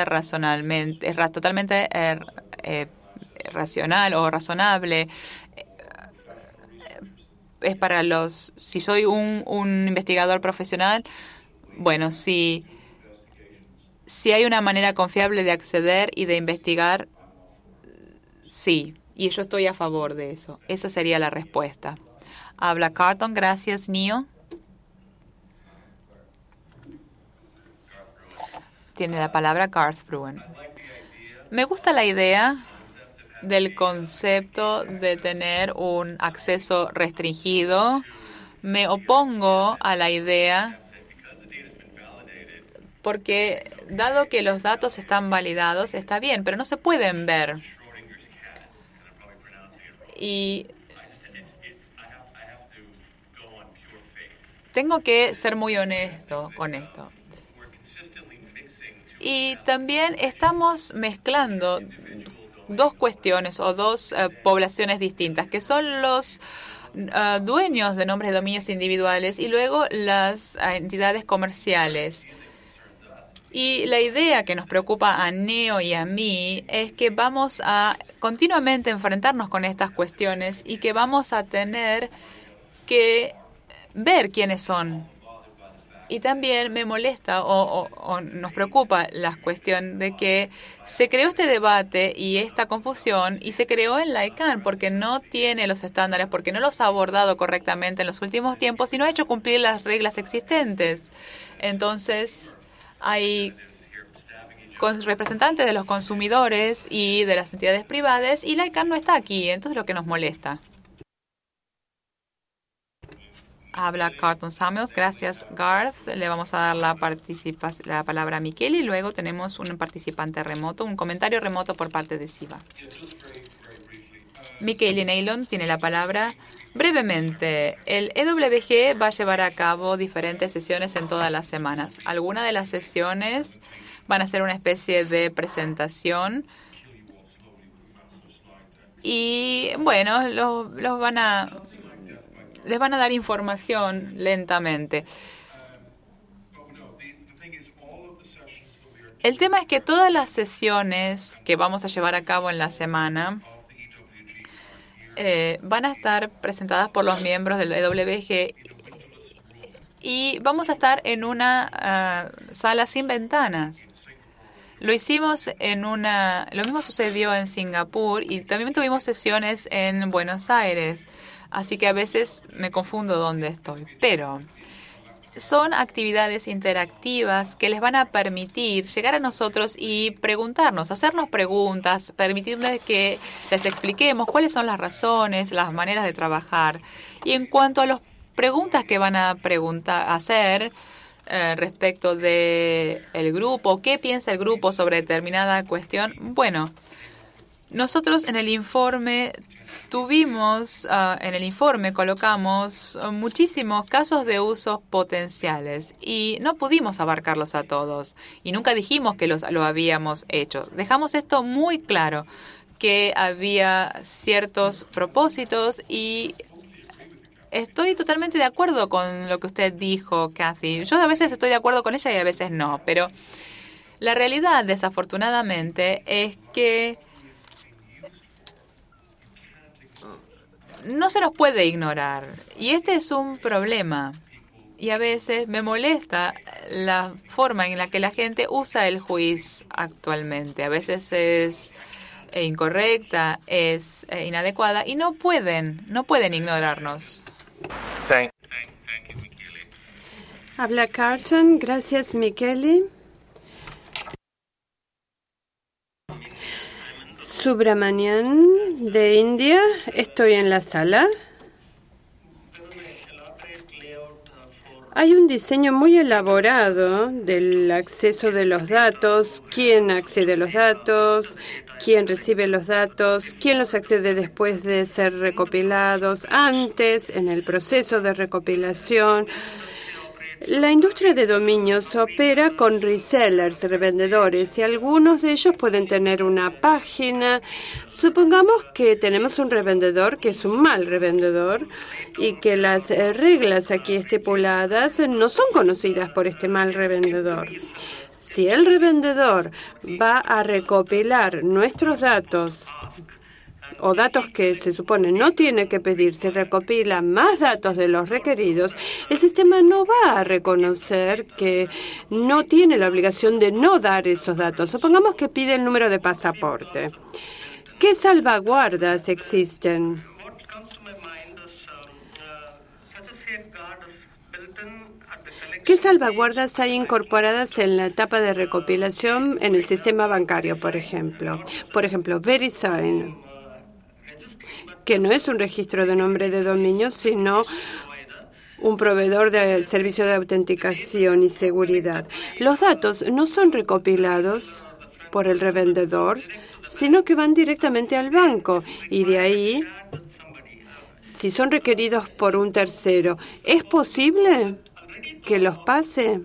racional o razonable. Es para si soy un investigador profesional, bueno, si hay una manera confiable de acceder y de investigar, sí, y yo estoy a favor de eso. Esa sería la respuesta. Habla Carlton. Gracias, Nio. Tiene la palabra Garth Bruen. Me gusta la idea del concepto de tener un acceso restringido. Me opongo a la idea porque, dado que los datos están validados, está bien, pero no se pueden ver. Y tengo que ser muy honesto con esto. Y también estamos mezclando dos cuestiones o dos poblaciones distintas, que son los dueños de nombres de dominios individuales y luego las entidades comerciales. Y la idea que nos preocupa a Neo y a mí es que vamos a continuamente enfrentarnos con estas cuestiones y que vamos a tener que ver quiénes son. Y también me molesta o nos preocupa la cuestión de que se creó este debate y esta confusión y se creó en la ICANN porque no tiene los estándares, porque no los ha abordado correctamente en los últimos tiempos y no ha hecho cumplir las reglas existentes. Entonces, hay representantes de los consumidores y de las entidades privadas y la ICANN no está aquí. Entonces, lo que nos molesta. Habla Carlton Samuels. Gracias, Garth. Le vamos a dar la palabra a Miquel y luego tenemos un participante remoto, un comentario remoto por parte de Siva. Miquel Neylon tiene la palabra. Brevemente, el EWG va a llevar a cabo diferentes sesiones en todas las semanas. Algunas de las sesiones van a ser una especie de presentación y, bueno, les van a dar información lentamente. El tema es que todas las sesiones que vamos a llevar a cabo en la semana van a estar presentadas por los miembros del EWG y vamos a estar en una sala sin ventanas. Lo hicimos lo mismo sucedió en Singapur y también tuvimos sesiones en Buenos Aires. Así que a veces me confundo dónde estoy. Pero son actividades interactivas que les van a permitir llegar a nosotros y preguntarnos, hacernos preguntas, permitirles que les expliquemos cuáles son las razones, las maneras de trabajar. Y en cuanto a las preguntas que van a hacer respecto de el grupo, qué piensa el grupo sobre determinada cuestión, bueno, nosotros en el informe colocamos muchísimos casos de usos potenciales y no pudimos abarcarlos a todos y nunca dijimos que lo habíamos hecho. Dejamos esto muy claro, que había ciertos propósitos y estoy totalmente de acuerdo con lo que usted dijo, Kathy. Yo a veces estoy de acuerdo con ella y a veces no, pero la realidad, desafortunadamente, es que no se nos puede ignorar. Y este es un problema. Y a veces me molesta la forma en la que la gente usa el juicio actualmente. A veces es incorrecta, es inadecuada y no pueden ignorarnos. Habla Carlton. Gracias, Michele. Subramanian de India. Estoy en la sala. Hay un diseño muy elaborado del acceso de los datos, quién accede a los datos, quién recibe los datos, quién los accede después de ser recopilados, antes, en el proceso de recopilación. La industria de dominios opera con resellers, revendedores, y algunos de ellos pueden tener una página. Supongamos que tenemos un revendedor que es un mal revendedor y que las reglas aquí estipuladas no son conocidas por este mal revendedor. Si el revendedor va a recopilar nuestros datos o datos que se supone no tiene que pedir, se recopila más datos de los requeridos, el sistema no va a reconocer que no tiene la obligación de no dar esos datos. Supongamos que pide el número de pasaporte. ¿Qué salvaguardas existen? ¿Qué salvaguardas hay incorporadas en la etapa de recopilación en el sistema bancario, por ejemplo? Por ejemplo, VeriSign, que no es un registro de nombre de dominio, sino un proveedor de servicio de autenticación y seguridad. Los datos no son recopilados por el revendedor, sino que van directamente al banco. Y de ahí, si son requeridos por un tercero, ¿es posible que los pase?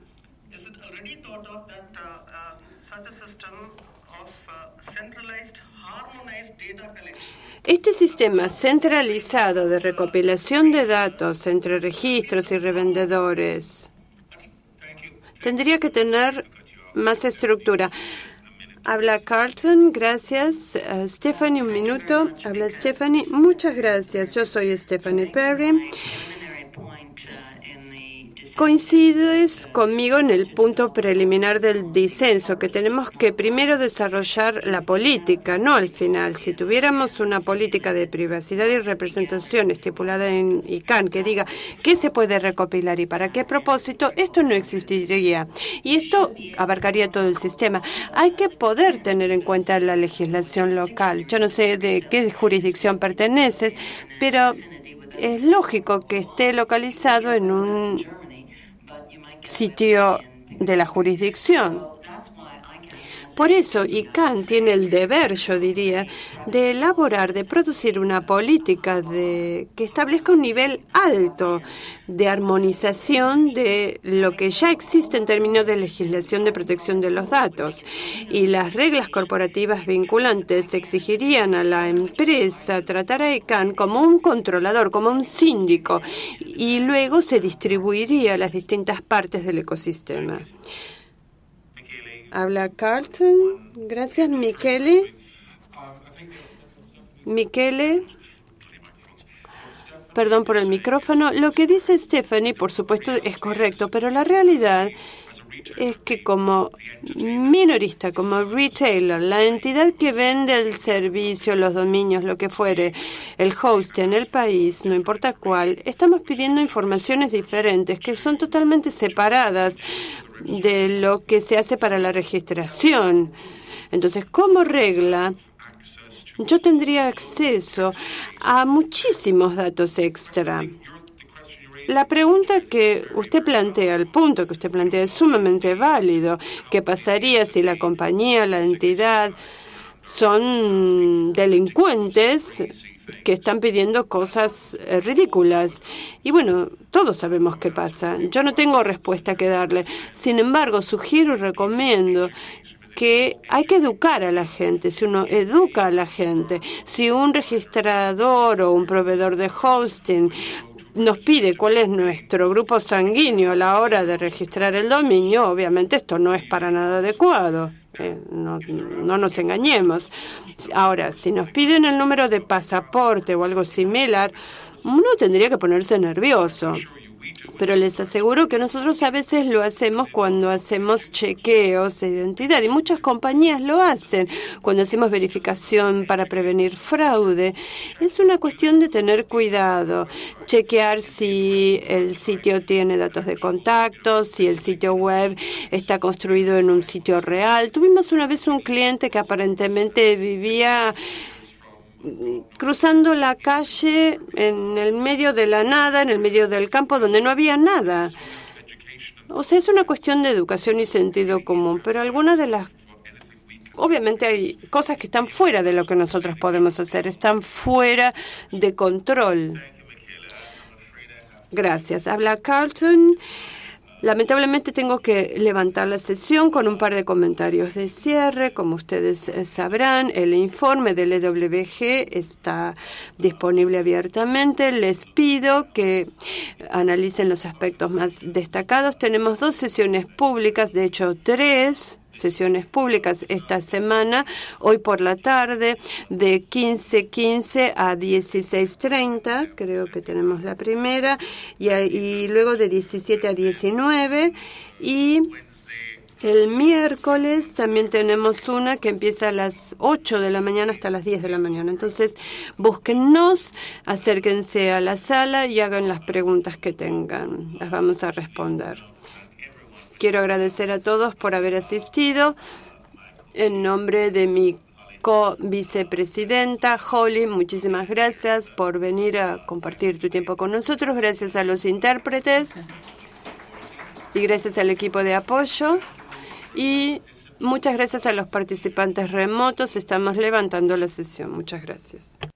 Este sistema centralizado de recopilación de datos entre registros y revendedores tendría que tener más estructura. Habla Carlton, gracias. Stephanie, un minuto. Habla Stephanie, muchas gracias. Yo soy Stephanie Perry. Coincides conmigo en el punto preliminar del disenso, que tenemos que primero desarrollar la política, no al final. Si tuviéramos una política de privacidad y representación estipulada en ICANN que diga qué se puede recopilar y para qué propósito, esto no existiría. Y esto abarcaría todo el sistema. Hay que poder tener en cuenta la legislación local. Yo no sé de qué jurisdicción perteneces, pero es lógico que esté localizado en un sitio de la jurisdicción. Por eso, ICANN tiene el deber, yo diría, de elaborar, de producir una política que establezca un nivel alto de armonización de lo que ya existe en términos de legislación de protección de los datos. Y las reglas corporativas vinculantes exigirían a la empresa tratar a ICANN como un controlador, como un síndico, y luego se distribuiría a las distintas partes del ecosistema. Habla Carlton. Gracias, Michele. Perdón por el micrófono. Lo que dice Stephanie, por supuesto, es correcto, pero la realidad es que como minorista, como retailer, la entidad que vende el servicio, los dominios, lo que fuere, el host en el país, no importa cuál, estamos pidiendo informaciones diferentes que son totalmente separadas de lo que se hace para la registración. Entonces, como regla, yo tendría acceso a muchísimos datos extra. La pregunta que usted plantea, el punto que usted plantea es sumamente válido. ¿Qué pasaría si la compañía, la entidad son delincuentes que están pidiendo cosas ridículas? Y bueno, todos sabemos qué pasa. Yo no tengo respuesta que darle. Sin embargo, sugiero y recomiendo que hay que educar a la gente. Si uno educa a la gente, si un registrador o un proveedor de hosting nos pide cuál es nuestro grupo sanguíneo a la hora de registrar el dominio, obviamente esto no es para nada adecuado. No nos engañemos. Ahora, si nos piden el número de pasaporte o algo similar, uno tendría que ponerse nervioso. Pero les aseguro que nosotros a veces lo hacemos cuando hacemos chequeos de identidad y muchas compañías lo hacen cuando hacemos verificación para prevenir fraude. Es una cuestión de tener cuidado, chequear si el sitio tiene datos de contacto, si el sitio web está construido en un sitio real. Tuvimos una vez un cliente que aparentemente vivía cruzando la calle en el medio de la nada, en el medio del campo donde no había nada. O sea, es una cuestión de educación y sentido común, pero algunas de las... Obviamente hay cosas que están fuera de lo que nosotros podemos hacer, están fuera de control. Gracias. Habla Carlton. Lamentablemente tengo que levantar la sesión con un par de comentarios de cierre. Como ustedes sabrán, el informe del EWG está disponible abiertamente. Les pido que analicen los aspectos más destacados. Tenemos 2 sesiones públicas, de hecho 3 sesiones públicas esta semana, hoy por la tarde, de 15:15 a 16:30, creo que tenemos la primera, y luego de 17 a 19, y el miércoles también tenemos una que empieza a las 8 de la mañana hasta las 10 de la mañana. Entonces, búsquennos, acérquense a la sala y hagan las preguntas que tengan. Las vamos a responder. Quiero agradecer a todos por haber asistido. En nombre de mi co-vicepresidenta, Holly, muchísimas gracias por venir a compartir tu tiempo con nosotros. Gracias a los intérpretes y gracias al equipo de apoyo. Y muchas gracias a los participantes remotos. Estamos levantando la sesión. Muchas gracias.